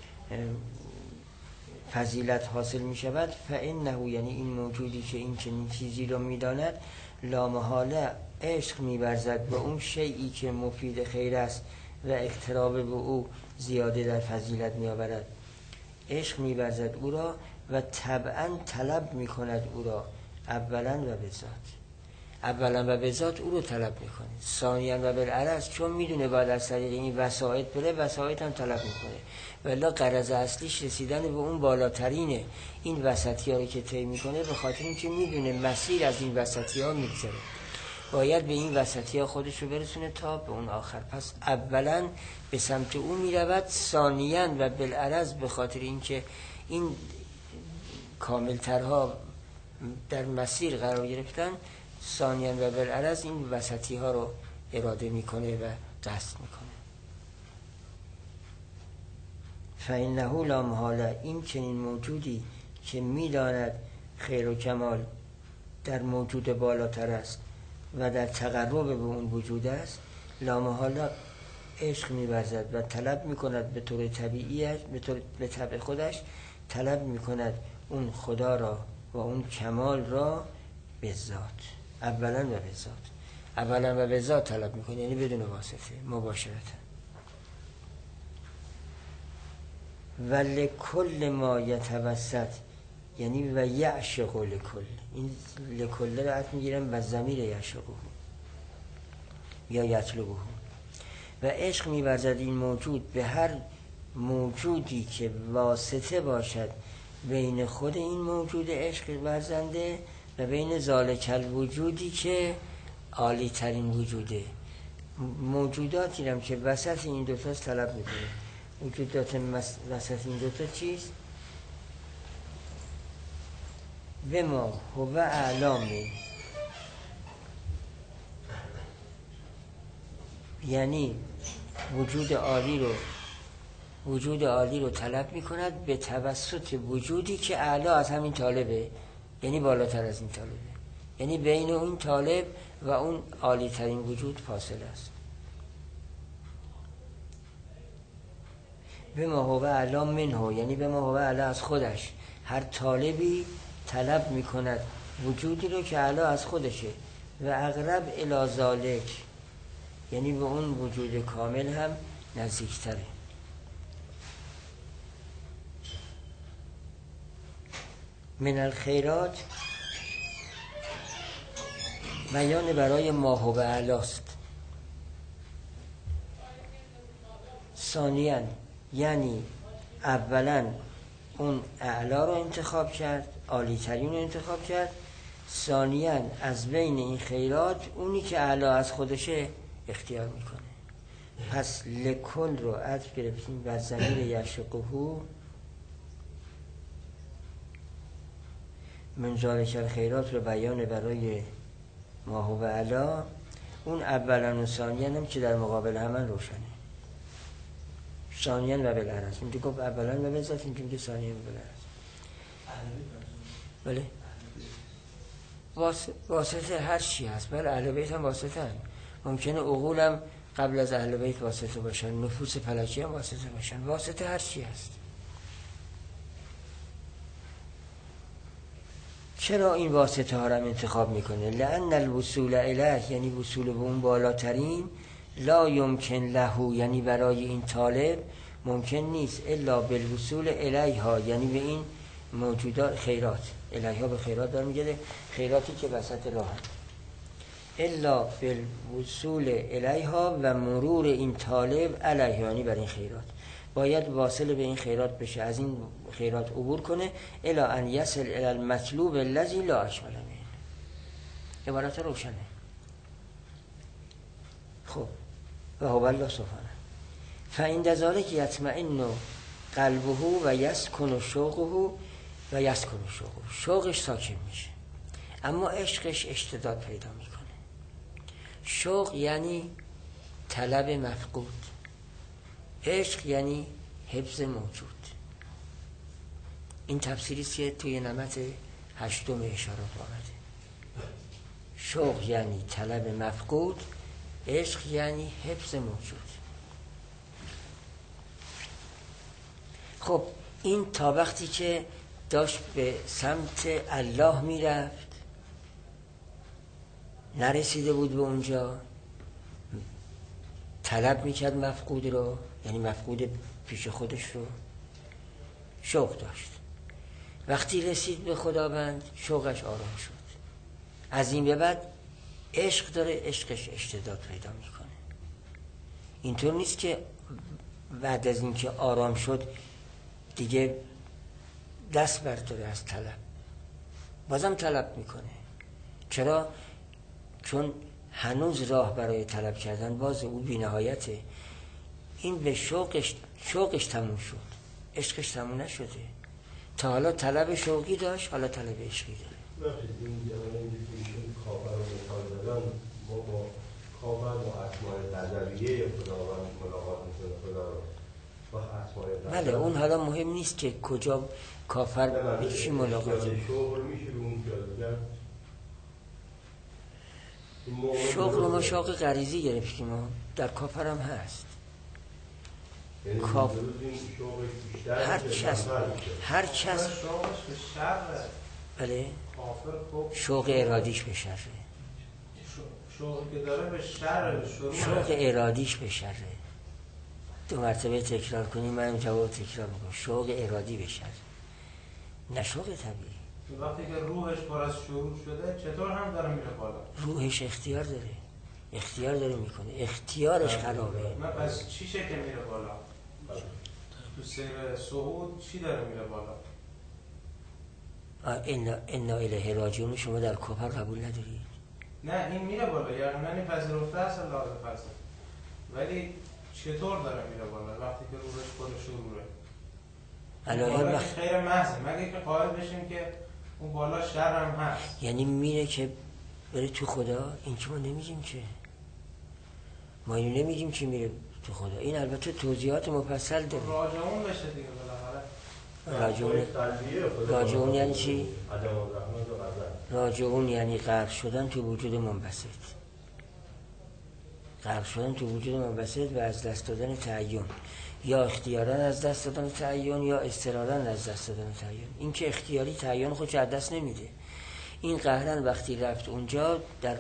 فضیلت حاصل می شود، فإنه، یعنی این موجودی که این چنین چیزی رو می داند، لا محاله عشق می ورزد به اون شیئی که مفید خیر است و اقتراب به او زیاده در فضیلت می آورد. عشق می ورزد او را و طبعا طلب می کند او را، اولا و به ذات، اولا و به ذات او رو طلب می کنه، ثانیا و بالعرض، چون می دونه باید از طریق این وسائط بره، وسائط هم طلب می کنه. ولی غرض اصلیش رسیدن به اون بالاترینه. این وسطی ها رو که طی می کنه به خاطر اینکه می دونه مسیر از این وسطی ها می گذره، باید به این وسطی ها خودش رو برسونه تا به اون آخر. پس اولا به سمت او می رود، ثانیاً و بالعرض به خاطر اینکه این کاملترها در مسیر قرار گرفتن، ثانیاً و بالعرض این وسطی ها رو اراده می کنه و قصد می کنه. فإنه لا محاله، این چنین موجودی که می داند خیر و کمال در موجود بالاتر است و در تقرب به اون وجود است، لا محاله عشق می‌ورزد و طلب می‌کند به طور طبیعیش، به طور به طبع خودش طلب می‌کند اون خدا را و اون کمال را به ذات، اولا و به ذات، اولا و به ذات طلب می‌کنه، یعنی بدون واسطه، مباشرتا. و لکل ما یتوسط، یعنی و یعشق لکل، این لکل رو عطف میگیرم و ضمیر یعشقه یا یطلبه، و عشق می‌ورزد این موجود به هر موجودی که واسطه باشد بین خود این موجود عشق ورزنده و بین ذالک الوجودی که عالی ترین وجوده. موجوداتی هم که وسط این دوتاست طلب میکنه. موجودات وسط این دوتا چیست؟ به ما هو اعلامی، یعنی وجود عالی رو وجود عالی رو طلب می کند به توسط وجودی که اعلا از همین طالبه، یعنی بالاتر از این طالبه، یعنی بین این طالب و اون عالی ترین وجود فاصله است. به ما هو اعلا منه، یعنی به ما هو اعلا از خودش. هر طالبی طلب می کند وجودی رو که اعلا از خودشه و اقرب الی ذالک، یعنی به اون وجود کامل هم نزدیکتره. من الخیرات بیان برای ما هو اعلاست. ثانیاً یعنی اولا اون اعلا رو انتخاب کرد، عالی ترین رو انتخاب کرد. ثانیاً از بین این خیرات اونی که اعلا از خودشه اختیار میکنه. پس لکل رو عطف گرفتیم و ضمیر یشقهو من ذالک الخیرات رو بیان برای ما هو اعلا. اون اولا و ثانیاً هم که در مقابل همان روشنه. ثانیاً و بالعرض، اینجا گفت اولا و بذات، اینجا که ثانیاً و بالعرض. بله واسطه هر چی هست. بله اهل بیت هم واسطه هم. ممکنه عقول هم قبل از اهل بیت واسطه باشن، نفوس فلکی هم واسطه باشن، واسطه هر چی هست. چرا این واسطه ها رو انتخاب میکنه؟ لأن الوصول الیه، یعنی وصول به اون بالاترین، لا یمکن له، یعنی برای این طالب ممکن نیست، الا بالوصول الیها، یعنی به این موجودات خیرات. الیها به خیرات دار میگه، خیراتی که وسط راه هست. الا بالوصول الیها و مرور این طالب علیها، یعنی بر این خیرات باید واصل به این خیرات بشه، از این خیرات عبور کنه. الا ان یصل الی المطلوب الذی لا اشمل منه. عبارت روشنه. خب و هو الله سبحانه فعند ذلک یطمئن قلبه و یسکن شوقه و یسکن شوقه. شوقش ساکن میشه اما عشقش اشتداد پیدا میکنه. شوق یعنی طلب مفقود، عشق یعنی حفظ موجود. این تفسیری است که توی نمط هشتم اشارات آمده. شوق یعنی طلب مفقود، عشق یعنی حفظ موجود. خب این تا وقتی که داشت به سمت الله میرفت، نرسیده بود به اونجا، طلب میکرد مفقود رو، یعنی مفقود پیش خودش رو، شوق داشت. وقتی رسید به خداوند شوقش آرام شد. از این به بعد عشق داره، عشقش اشتداد پیدا میکنه. اینطور نیست که بعد از اینکه آرام شد دیگه دست برداره از طلب، بازم طلب میکنه. چرا؟ چون هنوز راه برای طلب کردن باز او بی نهایته. این به شوقش شوقش تموم شد، عشقش تموم نشده. تا حالا طلب شوقی داشت، حالا طلب عشقی داره. بخشید این جوانه این کافر رو مثال دادن، ما با کافر با اسماء قدریه خداوند ملاقات میکنه خدا رو با اسماء قدریه. بله اون حالا مهم نیست که کجا کافر به چی ملاقات میکنه. شوق میشه رو اون جادگر. شوق رو ما شوق غریزی گرفتیم و در کافر هم هست. کاف هر کس هر کس شوقش به شر، بله کافر خوب شوق ارادیش به شره. شوقی که داره به شر، شوق ارادیش به شره. دو مرتبه تکرار کنیم منم جواب تکرار میکنم. شوق ارادی به شره، نه شوق طبیعی. وقتی که روحش پر از شروع شده چطور هم داره میره بالا؟ روحش اختیار داره، اختیار داره میکنه، اختیارش خرابه. نه پس چی شکل میره بالا؟ تو سیر صعود چی داره میره بالا؟ انا الیه راجعون شما در کفر قبول ندارید؟ نه این میره بالا، یعنی پذیرفته است لازم فلسفه، ولی چطور داره میره بالا وقتی که روحش پر شروعه؟ الان وقت خیر محض، مگه که قائل بشیم که اون بالا شر هم هست. یعنی میره که بره تو خدا. این که ما نمیگیم که ما اینو نمیگیم که میره تو خدا. این البته توضیحات مفصل داره. راجعون بشه دیگه بالاخره. راجعون راجعون یعنی چی؟ راجعون یعنی غرق شدن تو وجود منبسط. غرق شدن تو وجود منبسط و از دست دادن تعین، یا اختیارا از دست دادن تعین یا اضطرارا از دست دادن تعین. این که اختیاری تعین خودش از دست نمیده. این قهرن وقتی رفت اونجا در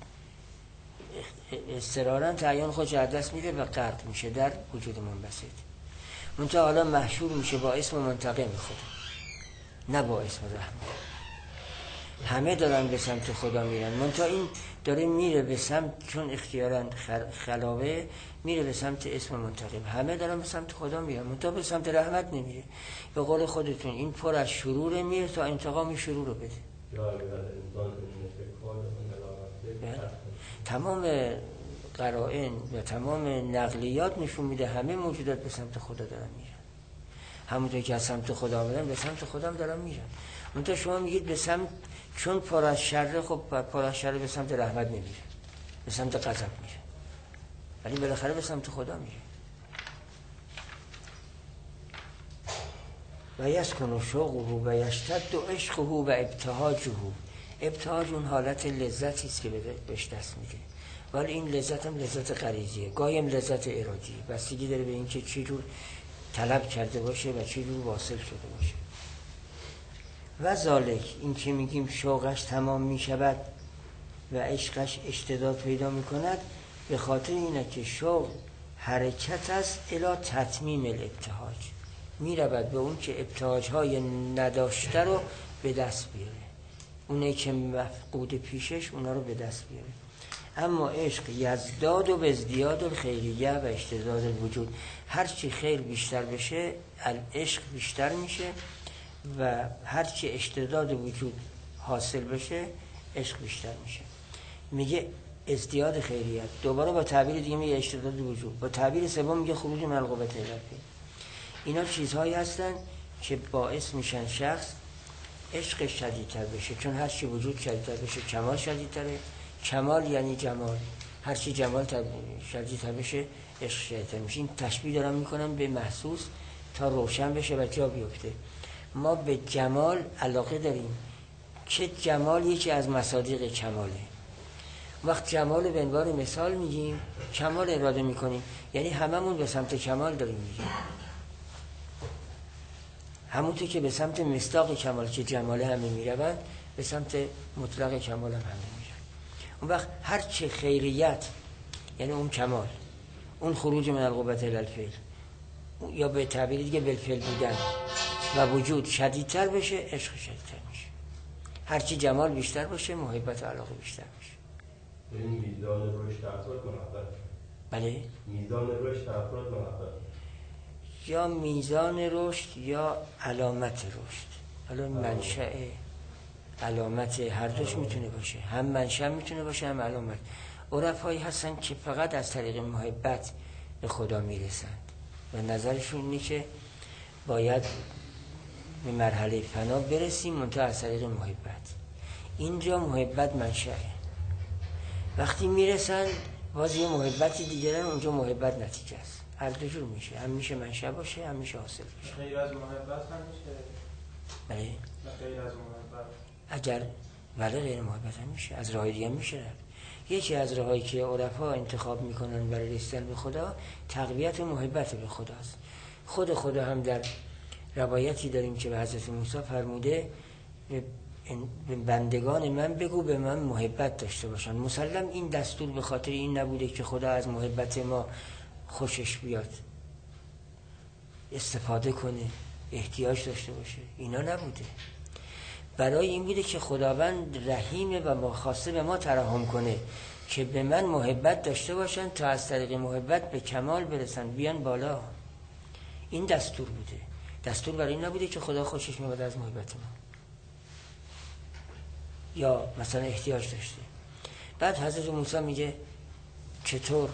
اضطرارا تعین خودش از دست میده و غرق میشه در وجود منبسط. منتها حالا محشور میشه با اسم منتقم خدا، نه با اسم رحمان. همه دارن به سمت خدا میرن، منتها این داره میره به سمت، چون اختیارا خلابه میره به سمت اسم منتقم. همه دارن به سمت خدا میرن، منتها به سمت رحمت نمیره. به قول خودتون این پر از شروره، میره تا انتقام شرور رو بده. تمام قرائن و تمام نقلیات نشون میده همه موجودات به سمت خدا دارن میرن. همونطور که از سمت خدا میرن به سمت خدا هم دارن میرن. منتها شما میگید به سمت، چون پر از شر، خب پر از شر به سمت رحمت نمیره، به سمت غضب میره، ولی بالاخره به سمت خدا میره. و یسکن شوقه و یشتد عشقه و ابتهاجه. ابتهاج اون حالت لذتی است که بهش دست میده، ولی این لذت هم لذت غریزیه، گاهی هم لذت ارادی، بستگی داره به این که چی جور طلب کرده باشه و چی جور واصل شده باشه. و ذالک، این که میگیم شوقش تمام میشود و عشقش اشتداد پیدا میکند، به خاطر اینه که شوق حرکت است الی تتمیم الابتهاج، میرود به اون که ابتهاج های نداشته رو به دست بیاره، اونه که مفقود پیشش اونا رو به دست بیاره. اما عشق یزداد و بزدیاد الخیریه و اشتداد الوجود، هرچی خیر بیشتر بشه عشق بیشتر میشه و هرچی اشتداد وجود حاصل بشه عشق بیشتر میشه. میگه ازدیاد خیریت، دوباره با تعبیر دیگه میگه اشتداد وجود، با تعبیر سوم میگه خروج من القوة الی الفعل. اینا چیزهایی هستن که باعث میشن شخص عشق شدیدتر بشه، چون هرچی وجود شدیدتر بشه کمال شدیدتره. کمال یعنی جمال، هرچی جمال شدیدتر بشه عشق شدیدتر میشه. این تشبیه دارم میکنم به محسوس تا روشن بشه و جا بیفته. ما به جمال علاقه داریم که جمال یکی از مصادیق کماله. وقت جمال به عنوان مثال میگیم، کمال اراده میکنیم، یعنی هممون به سمت کمال داریم میگیم، همونطور که به سمت مصداق کمال که جمال همه میروند، به سمت مطلق کمال هم همه میرن. اون وقت هر چه خیریت، یعنی اون کمال، اون خروج من القوة الی الفعل، یا به تعبیر دیگه بالفعل بودن و وجود شدیدتر بشه، عشق شدیدتر میشه. هرچی جمال بیشتر باشه محبت و علاقه بیشتر میشه. این میزان رشد افراد منحصر. بله؟ میزان رشد افراد منحصر. یا میزان رشد یا علامت رشد. حالا منشأ علامت هر دوش میتونه باشه، هم منشأ میتونه باشه هم علامت. عرفایی هستن که فقط از طریق محبت به خدا میرسند و نظرشون اینه که باید به مرحله فنا برسیم منتها از طریق محبت. اینجا محبت منشأه، وقتی میرسن باز یه محبتی دیگرن، اونجا محبت نتیجه است. هر دو جور میشه، هم میشه منشأ باشه هم میشه حاصل باشه. غیر از محبت هم میشه. بله. غیر از محبت اگر ولی غیر محبت هم میشه، از راه دیگه میشه رفت. یکی از راهایی که عرفا انتخاب میکنن برای رسیدن به خدا تقویت محبت به خداست. خود خدا هم در روایتی داریم که به حضرت موسی فرموده به بندگان من بگو به من محبت داشته باشن. مسلم این دستور به خاطر این نبوده که خدا از محبت ما خوشش بیاد، استفاده کنه، احتیاج داشته باشه، اینا نبوده. برای این بوده که خداوند رحیمه و مخواصه به ما ترحم کنه که به من محبت داشته باشن تا از طریق محبت به کمال برسن، بیان بالا. این دستور بوده. دستور برای این نبوده که خدا خوشش میاد از محبت ما یا مثلا احتیاج داشته. بعد حضرت موسی میگه چطور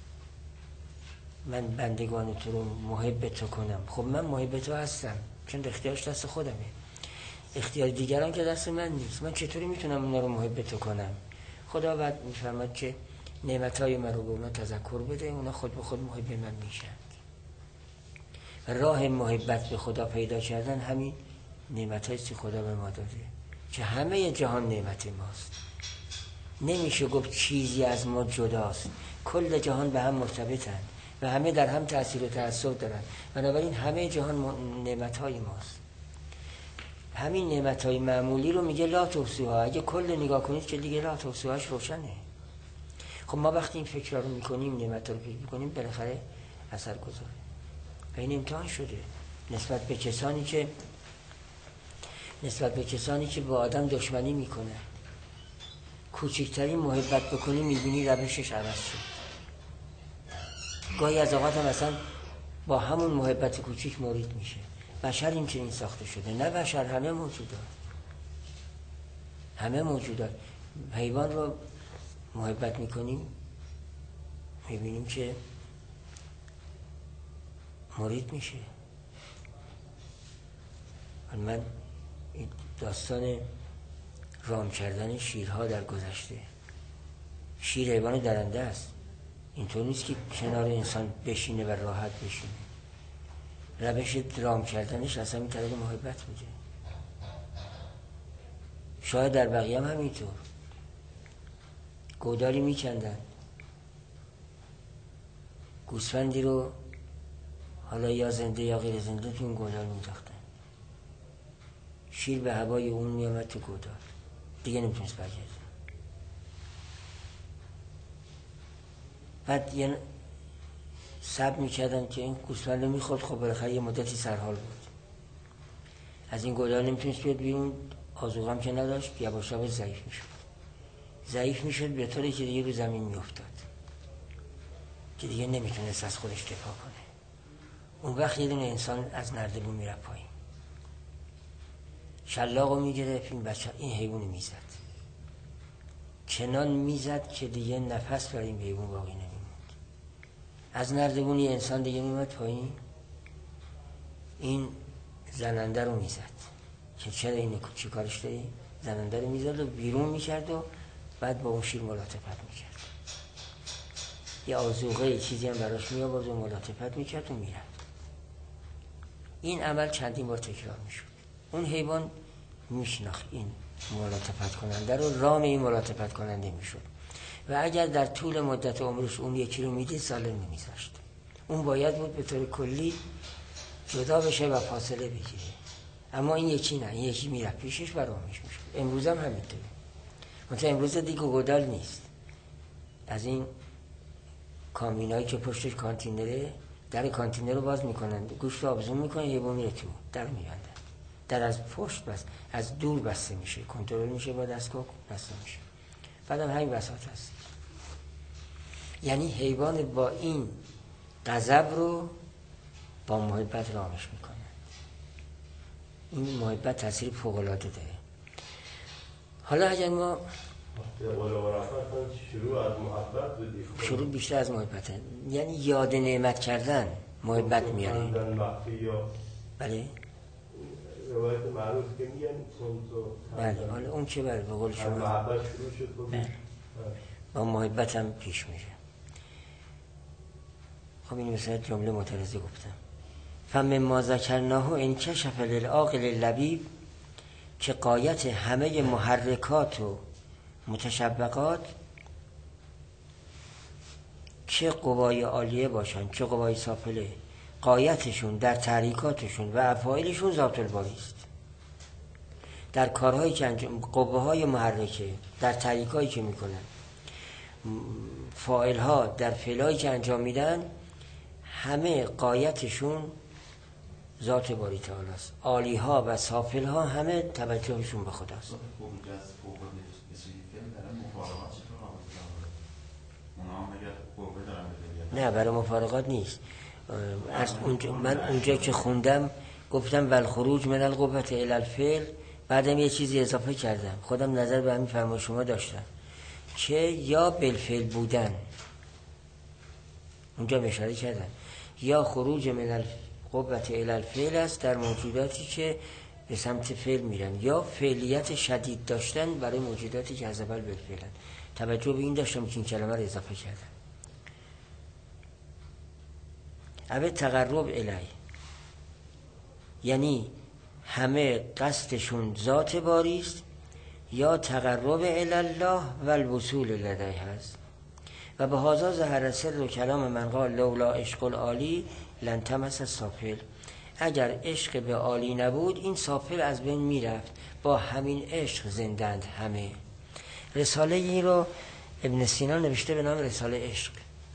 من بندگان تو رو محب تو کنم؟ خب من محب تو هستم چون اختیارش دست خودمه. اختیار دیگران که دست من نیست. من چطوری میتونم اونا رو محب تو کنم؟ خدا بعد میفرماد که نعمتهای من رو به اونا تذکر بده، اونا خود به خود محب من میشن. و راه محبت به خدا پیدا کردن همین نعمتهاییست که خدا به ما داده که همه جهان نعمت ماست. نمیشه گفت چیزی از ما جداست، کل جهان به هم مرتبطن و همه در هم تأثیر و تأثیر دارن. بنابراین همه جهان نعمتهای ماست. همین نعمتهای معمولی رو میگه لا تحصوها. اگه کل نگاه کنید که دیگه لا تحصوهاش روشنه. خب ما وقتی این فکر رو میکنیم، نعمت رو فکر میکنیم، بالاخره اثر گذاره. و این امتحان شده نسبت به کسانی که نسبت به کسانی که با آدم دشمنی میکنه. کوچکترین محبت بکنی میبینی روشش عوض شد. گاهی از اوقات هم اصلا با همون محبت کوچیک مورد میشه. بشر این چنین ساخته شده. نه بشر، همه موجودات همه موجودات حیوان رو محبت میکنیم میبینیم که مرید میشه. من داستان رام کردن شیرها در گذشته، شیر حیوان درنده است، اینطور نیست که کنار انسان بشینه و راحت بشینه. روش رام کردنش اصلا این طریق محبت بوده. شاید در بقیه هم همینطور. گودالی میکندن، گوسفندی رو حالا یا زنده یا غیر زنده تو اون گودال مینداختن. شیر به هوای اون میامد تو گودال، دیگه نمیتونست برگرده. بعد یه صبر میکردن که این گوسفند رو میخورد. خب بالاخره یه مدتی سرحال بود، از این گودال نمیتونست بیاد بیرون، آذوقه هم که نداشت، یواش یواش ضعیف میشد ضعیف میشد به طوری که دیگه رو زمین میافتاد، که دیگه نمیتونست از خودش دفاع کنه. اون وقت یه دونه انسان از نردبون میره پایین، شلاقو میگرفت، این بچه این حیوانو میزد، چنان میزد که دیگه نفس برای این حیوان باقی نمیموند. از نردبون یه انسان دیگه میمد پایین، این زننده رو میزد که چرا اینو چی کارش داری؟ زننده رو میزد و بیرون میکرد و بعد با اون شیر ملاطفت میکرد. یه آذوقه یه چیزی هم براش میآورد و ملاطفت میکرد و میرفت. این عمل چندین بار تکرار میشد. اون حیوان میشناخت این ملاطفت کننده رو، رام این ملاطفت کننده میشد و اگر در طول مدت عمرش اون یکی رو میدید سالم نمیذاشت. اون باید بود به طور کلی جدا بشه و فاصله بگیره، اما این یکی نه، این یکی میرفت پیشش و رامش میشد. امروز هم همینطوره. مثلا امروز دیگه گودال نیست، از این کامینایی که پشتش کانتینره، در کانتینر رو باز میکنن، گوشت رو آبزون میکنن، یه بار میره تو، در میبندن، در از پشت بس از دور بسته میشه، کنترل میشه با دستگاه بسته میشه. بعدم همین بساط هست. یعنی حیوان با این غضب رو با محبت رامش میکنه. این محبت تاثیر فوق العاده داره. حالا اگر ما شروع از محبت بدیم، شروع بیشتر از محبته، یعنی یاد نعمت کردن محبت میاره. بله روایت معروف که میگن کنتو، بله حالا اون که بله به قول شما محبت شروع شد بله. با محبت هم پیش میره. خب این مثلا جمله معترضه گفتم. فمن ما ذکرناه انکشف للعاقل لبیب، که غایت همه محرکات و متشبقات چه قوای عالیه باشن چه قوای سافله، غایتشون در تحریکاتشون و افعالشون ذات الباری است. در کارهایی که انجام، قوه های محرکه در تحریکایی که میکنن، فاعلها در فعلایی که انجام میدن، همه غایتشون ذات باری تعالی است. عالی ها و سافل ها همه توجهشون به خداست. نه برای مفارقات نیست. از اونجا من اونجا که خوندم گفتم والخروج من القوة الی الفعل، بعدم یه چیزی اضافه کردم، خودم نظر به همین فرمان شما داشتم که یا بالفعل بودن، اونجا اشاره کردم یا خروج من القوة الی الفعل است در موجوداتی که به سمت فعل میرن، یا فعلیت شدید داشتن برای موجوداتی که از اول بالفعلن. توجه به این داشتم که این کلمه رو اضافه کردم. اوه تقرب الی، یعنی همه قصدشون ذات باری است، یا تقرب الی الله و الوصول لدیه هست. و به هذا ظهر سر و کلام من قال لولا عشق العالی لن تمس السافل. اگر عشق به عالی نبود این سافل از بین میرفت. با همین عشق زندند همه. رساله ای رو ابن سینا نوشته به نام رساله عشق،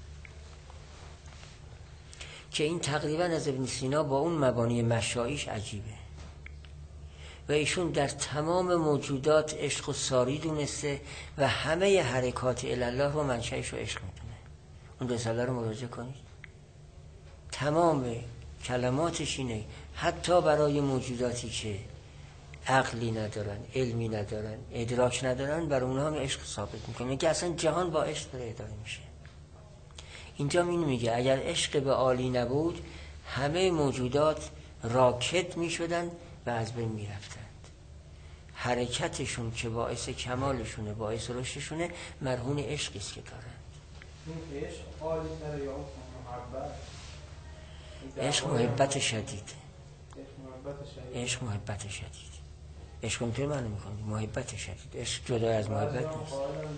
که این تقریبا از ابن سینا با اون مبانی مشایش عجیبه. و ایشون در تمام موجودات عشق و ساری دونسته و همه حرکات الله رو منشأش رو عشق میدونه. اون رساله رو مراجعه کنید، تمام کلماتش اینه. حتی برای موجوداتی که عقلی ندارن، علمی ندارن، ادراک ندارن، برای اونها هم عشق ثابت میکنه که اصلا جهان با عشق داره اداره میشه. اینجا اینو میگه اگر عشق به عالی نبود همه موجودات راکت میشدن و از بین میرفتند. حرکتشون که باعث کمالشونه، باعث رشدشونه، مرهون عشقی است که دارن. این عشق عالی تره یا محبت؟ عشق محبت شدید. عشق محبت شدید. عشق محبت شدید. عشق اونطور معنی میکنه محبت شدید. عشق جدا از محبت نیست.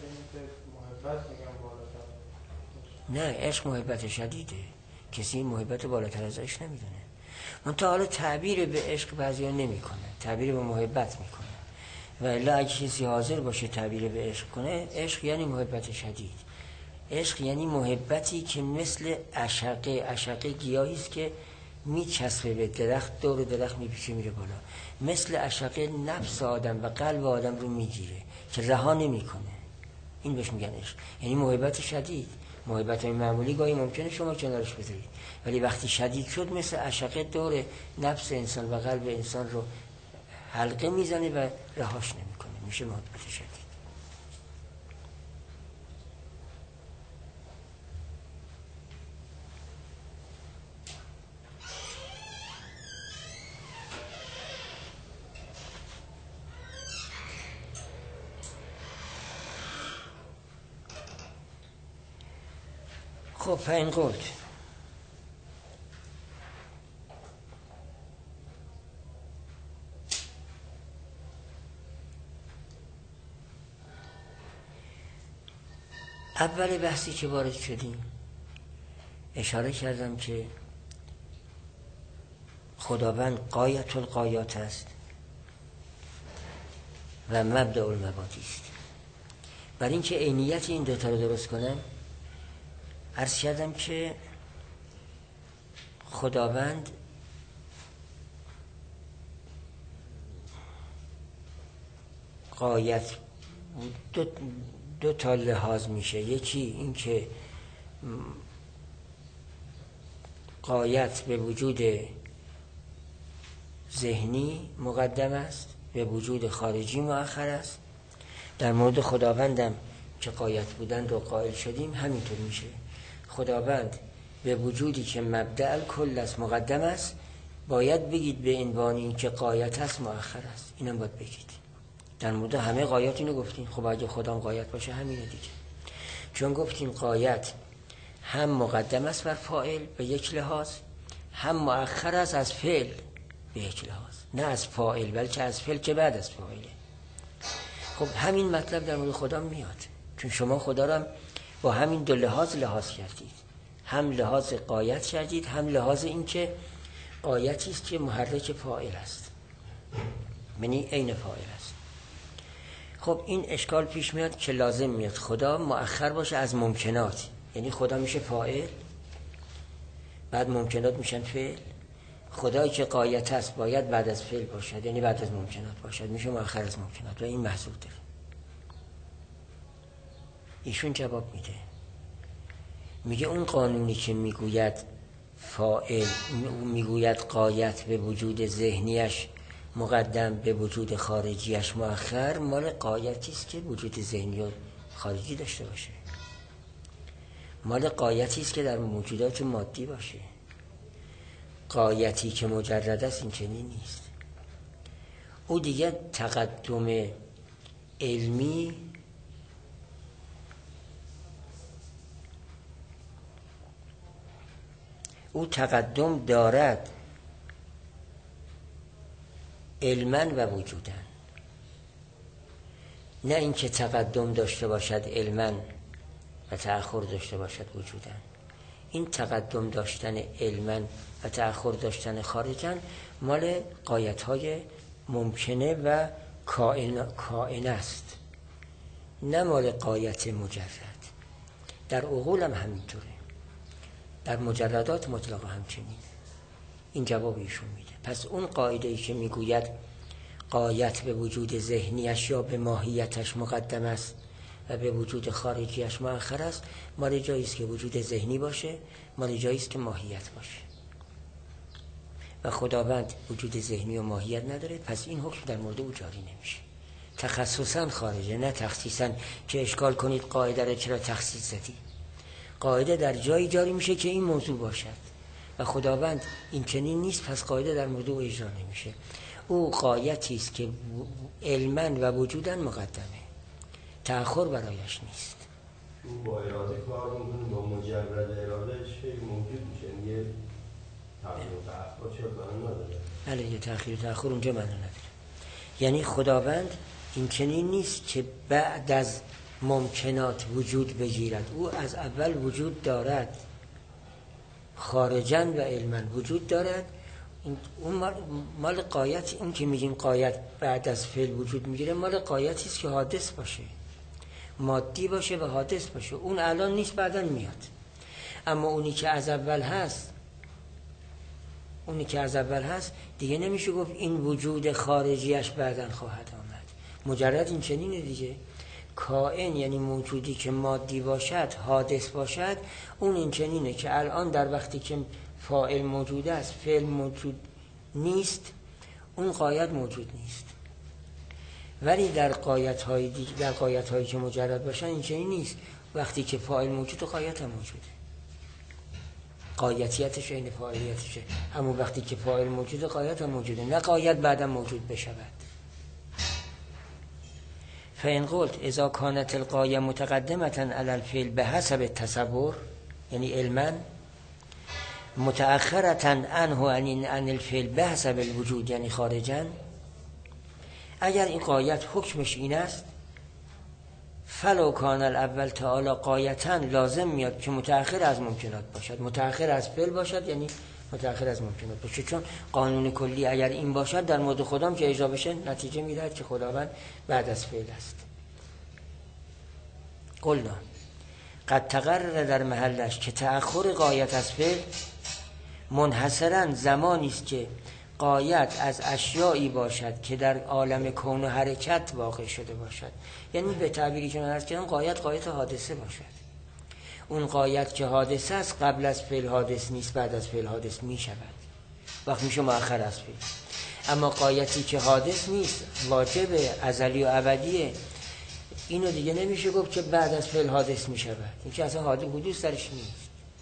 نه، عشق محبت شدیده. کسی محبت بالاتر از عشق نمیدونه. منتها حالا تعبیر به عشق بعضیا نمیکنه، تعبیر به محبت میکنه. و الا اگه کسی حاضر باشه تعبیر به عشق کنه، عشق یعنی محبت شدید. عشق یعنی محبتی که مثل عشقه، عشقه گیاهی است که میچسبه به درخت، دور درخت میپیچه میره بالا. مثل عشقه نفس آدم و قلب آدم رو میگیره که رها نمیکنه. این بهش میگن عشق، یعنی محبت شدید. محبت های معمولی گاهی ممکنه شما کنارش بذارید، ولی وقتی شدید شد مثل عشقه دور نفس انسان و قلب انسان رو حلقه میزنه و رهاش نمیکنه، میشه محبت شدید. خب فین قلت اول بحثی که وارد شدیم اشاره کردم که خداوند غایت الغایات است و مبدأ المبادی است. برای اینکه عینیت این دوتا رو درست کنم عرض کردم که خداوند غایت دو, دو تا لحاظ میشه. یکی این که غایت به وجود ذهنی مقدم است، به وجود خارجی مؤخر است. در مورد خداوندم که غایت بودن رو قائل شدیم همینطور میشه. خداوند به وجودی که مبدأ الکل است مقدم است، باید بگید به عنوان این که غایت است مؤخر است. اینم باید بگید. در مورد همه غایات اینو گفتین. خب اگه خدا غایت باشه همینه دیگه. چون گفتین غایت هم مقدم است بر فاعل به یک لحاظ، هم مؤخر است از فعل به یک لحاظ. نه از فاعل بلکه از فعل که بعد از فاعله. خب همین مطلب در مورد خدا میاد، چون شما خدا را با همین دو لحاظ لحاظ کردید. هم لحاظ غایت کردید، هم لحاظ این که غایتی است که محرک فاعل است، یعنی عین فاعل است. خب این اشکال پیش میاد که لازم میاد خدا مؤخر باشه از ممکنات، یعنی خدا میشه فاعل بعد ممکنات میشن فعل. خدایی که غایت است باید بعد از فعل باشد، یعنی بعد از ممکنات باشد، میشه مؤخر از ممکنات و این محصول داره. ایشون جواب میده، میگه اون قانونی که میگوید فاعل، میگوید غایت به وجود ذهنیش مقدم به وجود خارجیش مؤخر، مال غایتی است که وجود ذهنی و خارجی داشته باشه. مال غایتی است که در موجودات مادی باشه. غایتی که مجرد است این چنین نیست. او دیگه تقدم علمی او تقدم دارد علما و وجودن، نه اینکه تقدم داشته باشد علما و تأخر داشته باشد وجودن. این تقدم داشتن علما و تأخر داشتن خارجا مال غایت‌های ممکنه و کائن کائن است، نه مال غایت مجرد. در عقول هم همینطوره، در مجردات مطلقا همچنینه. این جواب ایشون میده. پس اون قاعده‌ای که میگوید غایت به وجود ذهنیش یا به ماهیتش مقدم است و به وجود خارجیش مؤخر است، مال جایی است که وجود ذهنی باشه، مال جایی است که ماهیت باشه. و خداوند وجود ذهنی و ماهیت نداره، پس این حکم در مورد او جاری نمیشه. تخصصاً خارجه، نه تخصیصاً که اشکال کنید قاعده را چرا تخصیص زدی. قاعده در جایی جاری میشه که این موضوع باشد و خداوند این چنین نیست، پس قاعده در مورد او اجرا نمیشه. او غایتی است که علما و وجودا مقدمه، تأخر برایش نیست. او با اراده کار میکنه، با مجرد اراده شی موجود میشه. یه تأخیر و تأخر چرا معنا نداره؟ بله، یه تأخیر و تأخر اونجا معنا نداره. یعنی خداوند این چنین نیست که بعد از ممکنات وجود بگیرد. او از اول وجود دارد، خارجاً و علماً وجود دارد. اون مال, مال قایت، اون که میگیم قایت بعد از فعل وجود میگیره، مال قایتی است که حادث باشه، مادی باشه و حادث باشه. اون الان نیست، بعداً میاد. اما اونی که از اول هست، اونی که از اول هست دیگه نمیشه گفت این وجود خارجیش بعداً خواهد آمد. مجرد این چنینه دیگه. کائن یعنی موجودی که مادی باشد، حادث باشد، اون این چنینه که الان در وقتی که فاعل موجود است، فعل موجود نیست، اون غایت موجود نیست. ولی در غایت های دیگه، در غایت هایی که مجرد باشن این چنین نیست. وقتی که فاعل موجود و غایت هم موجوده، غایتیتش این فاعلیتشه. اما وقتی که فاعل موجود و غایت هم موجوده، نه غایت بعدم موجود بشود. فإن قلت اذا كانت الغایه متقدمة على الفعل بحسب التصور، یعنی علما متأخرة عنه عن الفعل بحسب الوجود، یعنی خارجا، اگر این غایت حکمش این است، فلو کان الاول تعالی غایتا، لازم میاد که متأخر از ممکنات باشد، متأخر از فعل باشد، یعنی متأخر از ممکنات باشه. چون قانون کلی اگر این باشد در مورد خودم که اجرا بشه، نتیجه میدهد که خداوند بعد از فعل است. قلنا قد تقرر در محلش که تأخر غایت از فعل منحصرا زمانی است که غایت از اشیایی باشد که در عالم کون و حرکت واقع شده باشد. یعنی به تعبیری که من عرض کردم، غایت غایت حادثه باشد. اون غایت که حادثه است قبل از فعل حادث نیست، بعد از فعل حادث می شود، وقت میشه مؤخر از فعل. اما غایتی که حادث نیست، واجب ازلی و ابدیه، اینو دیگه نمیشه گفت که بعد از فعل حادث می شود. این که اصلا حادث حدوث درش نیست.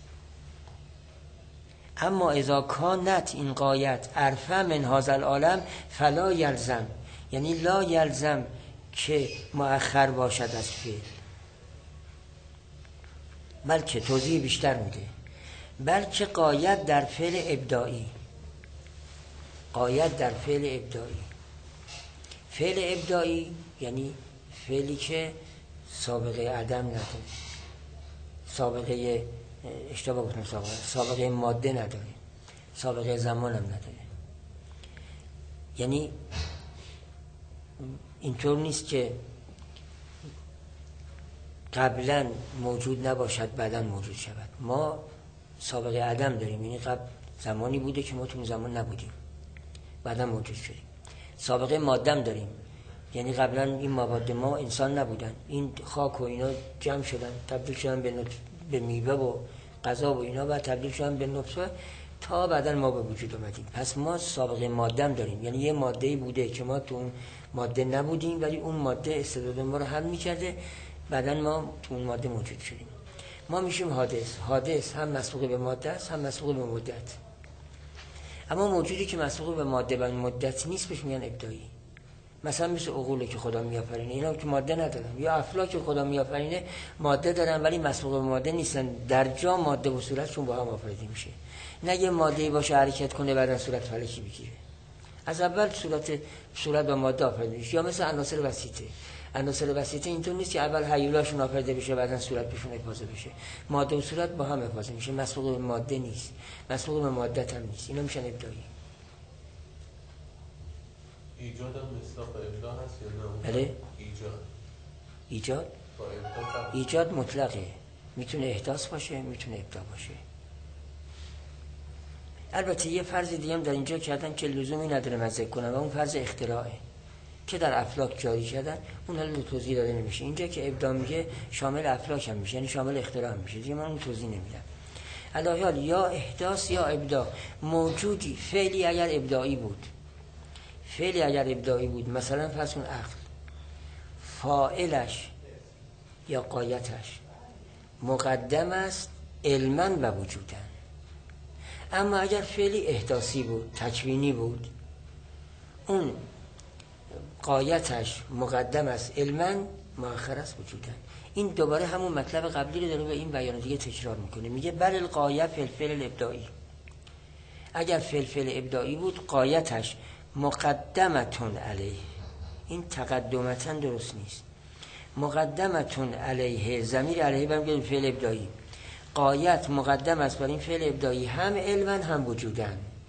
اما اذا کانت این غایت عرفه من هذا العالم فلا یلزم، یعنی لا یلزم که مؤخر باشد از فعل، بلکه توضیح بیشتر میده، بلکه غایت در فعل ابداعی، غایت در فعل ابداعی. فعل ابداعی یعنی فعلی که سابقه عدم نداره، سابقه اشتباه گفتم، سابقه سابقه ماده نداره، سابقه زمان هم نداره. یعنی اینطور نیست که قبلا موجود نباشد بعدا موجود شود. ما سابقه عدم داریم، یعنی قبل زمانی بوده که ما تو اون زمان نبودیم، بعدا موجود شدیم. سابقه مادم داریم، یعنی قبلا این مواد ما انسان نبودن، این خاک و اینا جمع شدن، تبدیل شدن به نطفه، به میوه و غذا و اینا، بعد تبدیل شدن به نطفه تا بعدا ما به وجود اومدیم. پس ما سابقه مادم داریم، یعنی یه ماده‌ای بوده که ما تو اون ماده نبودیم، ولی اون ماده استعداد ما رو حل می‌کرده، بعدا ما تو اون ماده موجود شدیم. ما میشیم حادث. حادث هم مسبوق به ماده است، هم مسبوق به مدت. اما موجودی که مسبوق به ماده و مدت نیست بهش میگن ابداعی. مثلا مثل عقوله که خدا میآفرینه، اینا که ماده ندارن، یا افلاک که خدا میآفرینه ماده دارن ولی مسبوق به ماده نیستن، در جا ماده و صورتشون با هم آفریده میشه. نه یه ماده‌ای باشه حرکت کنه بعد از صورت فلکی بگیره، از اول صورت صورت با ماده آفریده میشه. یا مثل عناصر وسیطه، عناصر وسیطه اینطور نیست که اول هیولاشون آفریده بشه بعدن صورت بهشون حفاظه بشه، ماده و صورت با هم حفاظه میشه، مسبوق به ماده نیست، مسبوق به مادت هم نیست. اینا میشن ابداعی. ایجاد هم مصداق ابداع هست یا نه؟ بله؟ ایجاد ایجاد با ابداع ایجاد مطلقه، میتونه احداث باشه میتونه ابداع باشه. البته یه فرض دیگه هم در اینجا کردن که لزومی نداره من ذکر کنم و اون فرض اختراعه که در افلاک جاری کردن، اون حالا توضیح داده نمیشه. اینجا که ابداع میگه شامل افلاک هم میشه، یعنی شامل اختراع هم میشه، دیگه من اون توضیح نمیدم. علی حال یا احداث یا ابداع موجودی، فعلی اگر ابداعی بود، فعلی اگر ابداعی بود، مثلا فرض کن عقل، فاعلش یا غایتش مقدم است علما و وجودا. اما اگر فعلی احداثی بود، تکوینی بود، اون غایتش مقدم است علما، مؤخر است وجودا. این دوباره همون مطلب قبلی رو داره به این بیان دیگه تکرار میکنه، میگه بل الغایه فی الفعل الابداعی. اگر فعل فعل ابداعی بود غایتش مقدمتون علیه، این تقدمتن درست نیست، مقدمتون علیه، ضمیر علیه برمیگرده فعل ابداعی، غایت مقدم است بر این فعل ابداعی هم علما هم وجودا.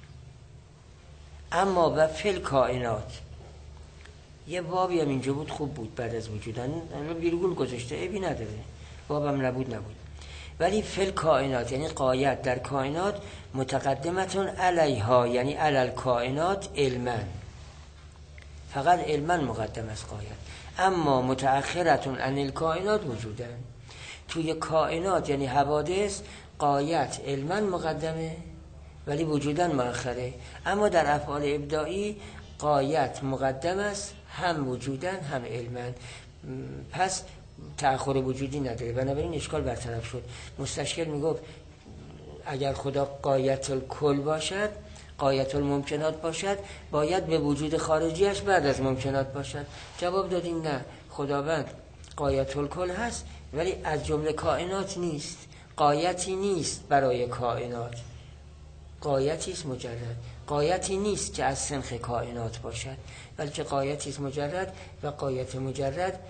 اما و فعل کائنات، یه بابی هم اینجا بود خوب بود بعد از وجودا، ویرگول گذاشته عیبی نداره، بابم نبود نبود، ولی فعل کائنات یعنی غایت در کائنات متقدمتون علیها یعنی علل کائنات علما، فقط علما مقدم است غایت، اما متأخرتون عن الکائنات وجودا. توی کائنات یعنی حوادث غایت علما مقدمه ولی وجودا مؤخره، اما در افعال ابداعی غایت مقدم است هم وجودا هم علما، پس تأخر وجودی نداره، بنابراین اشکال برطرف شد. مستشکل میگفت اگر خدا غایت الکل باشد، غایت الممکنات باشد، باید به وجود خارجیش بعد از ممکنات باشد. جواب دادیم نه، خداوند غایت الکل هست ولی از جمله کائنات نیست، غایتی نیست برای کائنات، غایتی است مجرد، غایتی نیست که از سنخ کائنات باشد، بلکه غایتی است مجرد و غایت مجرد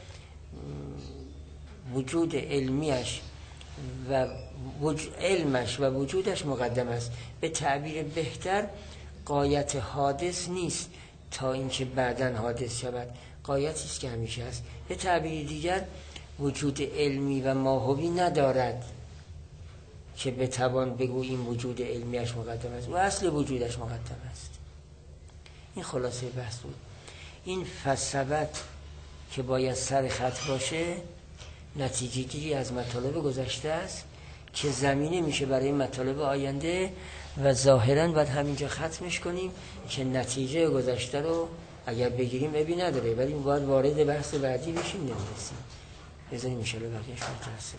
وجود علمیش و وجود علمش و وجودش مقدم است. به تعبیر بهتر غایت حادث نیست تا اینکه بعداً حادث شود، غایتی است که همیشه است. به تعبیر دیگر وجود علمی و ماهوی ندارد که بتوان بگو این وجود علمیش مقدم است و اصل وجودش مقدم است. این خلاصه بحث بود. این فلسفت که باید سر خط باشه نتیجه گیری از مطالب گذشته است که زمینه میشه برای مطالب آینده و ظاهراً باید همینجا ختمش کنیم که نتیجه گذشته رو اگر بگیریم عیبی نداره، ولی باید وارد بحث بعدی بشیم نمیرسیم. بذاریم ان شاء الله بقیه‌اش مترسیم.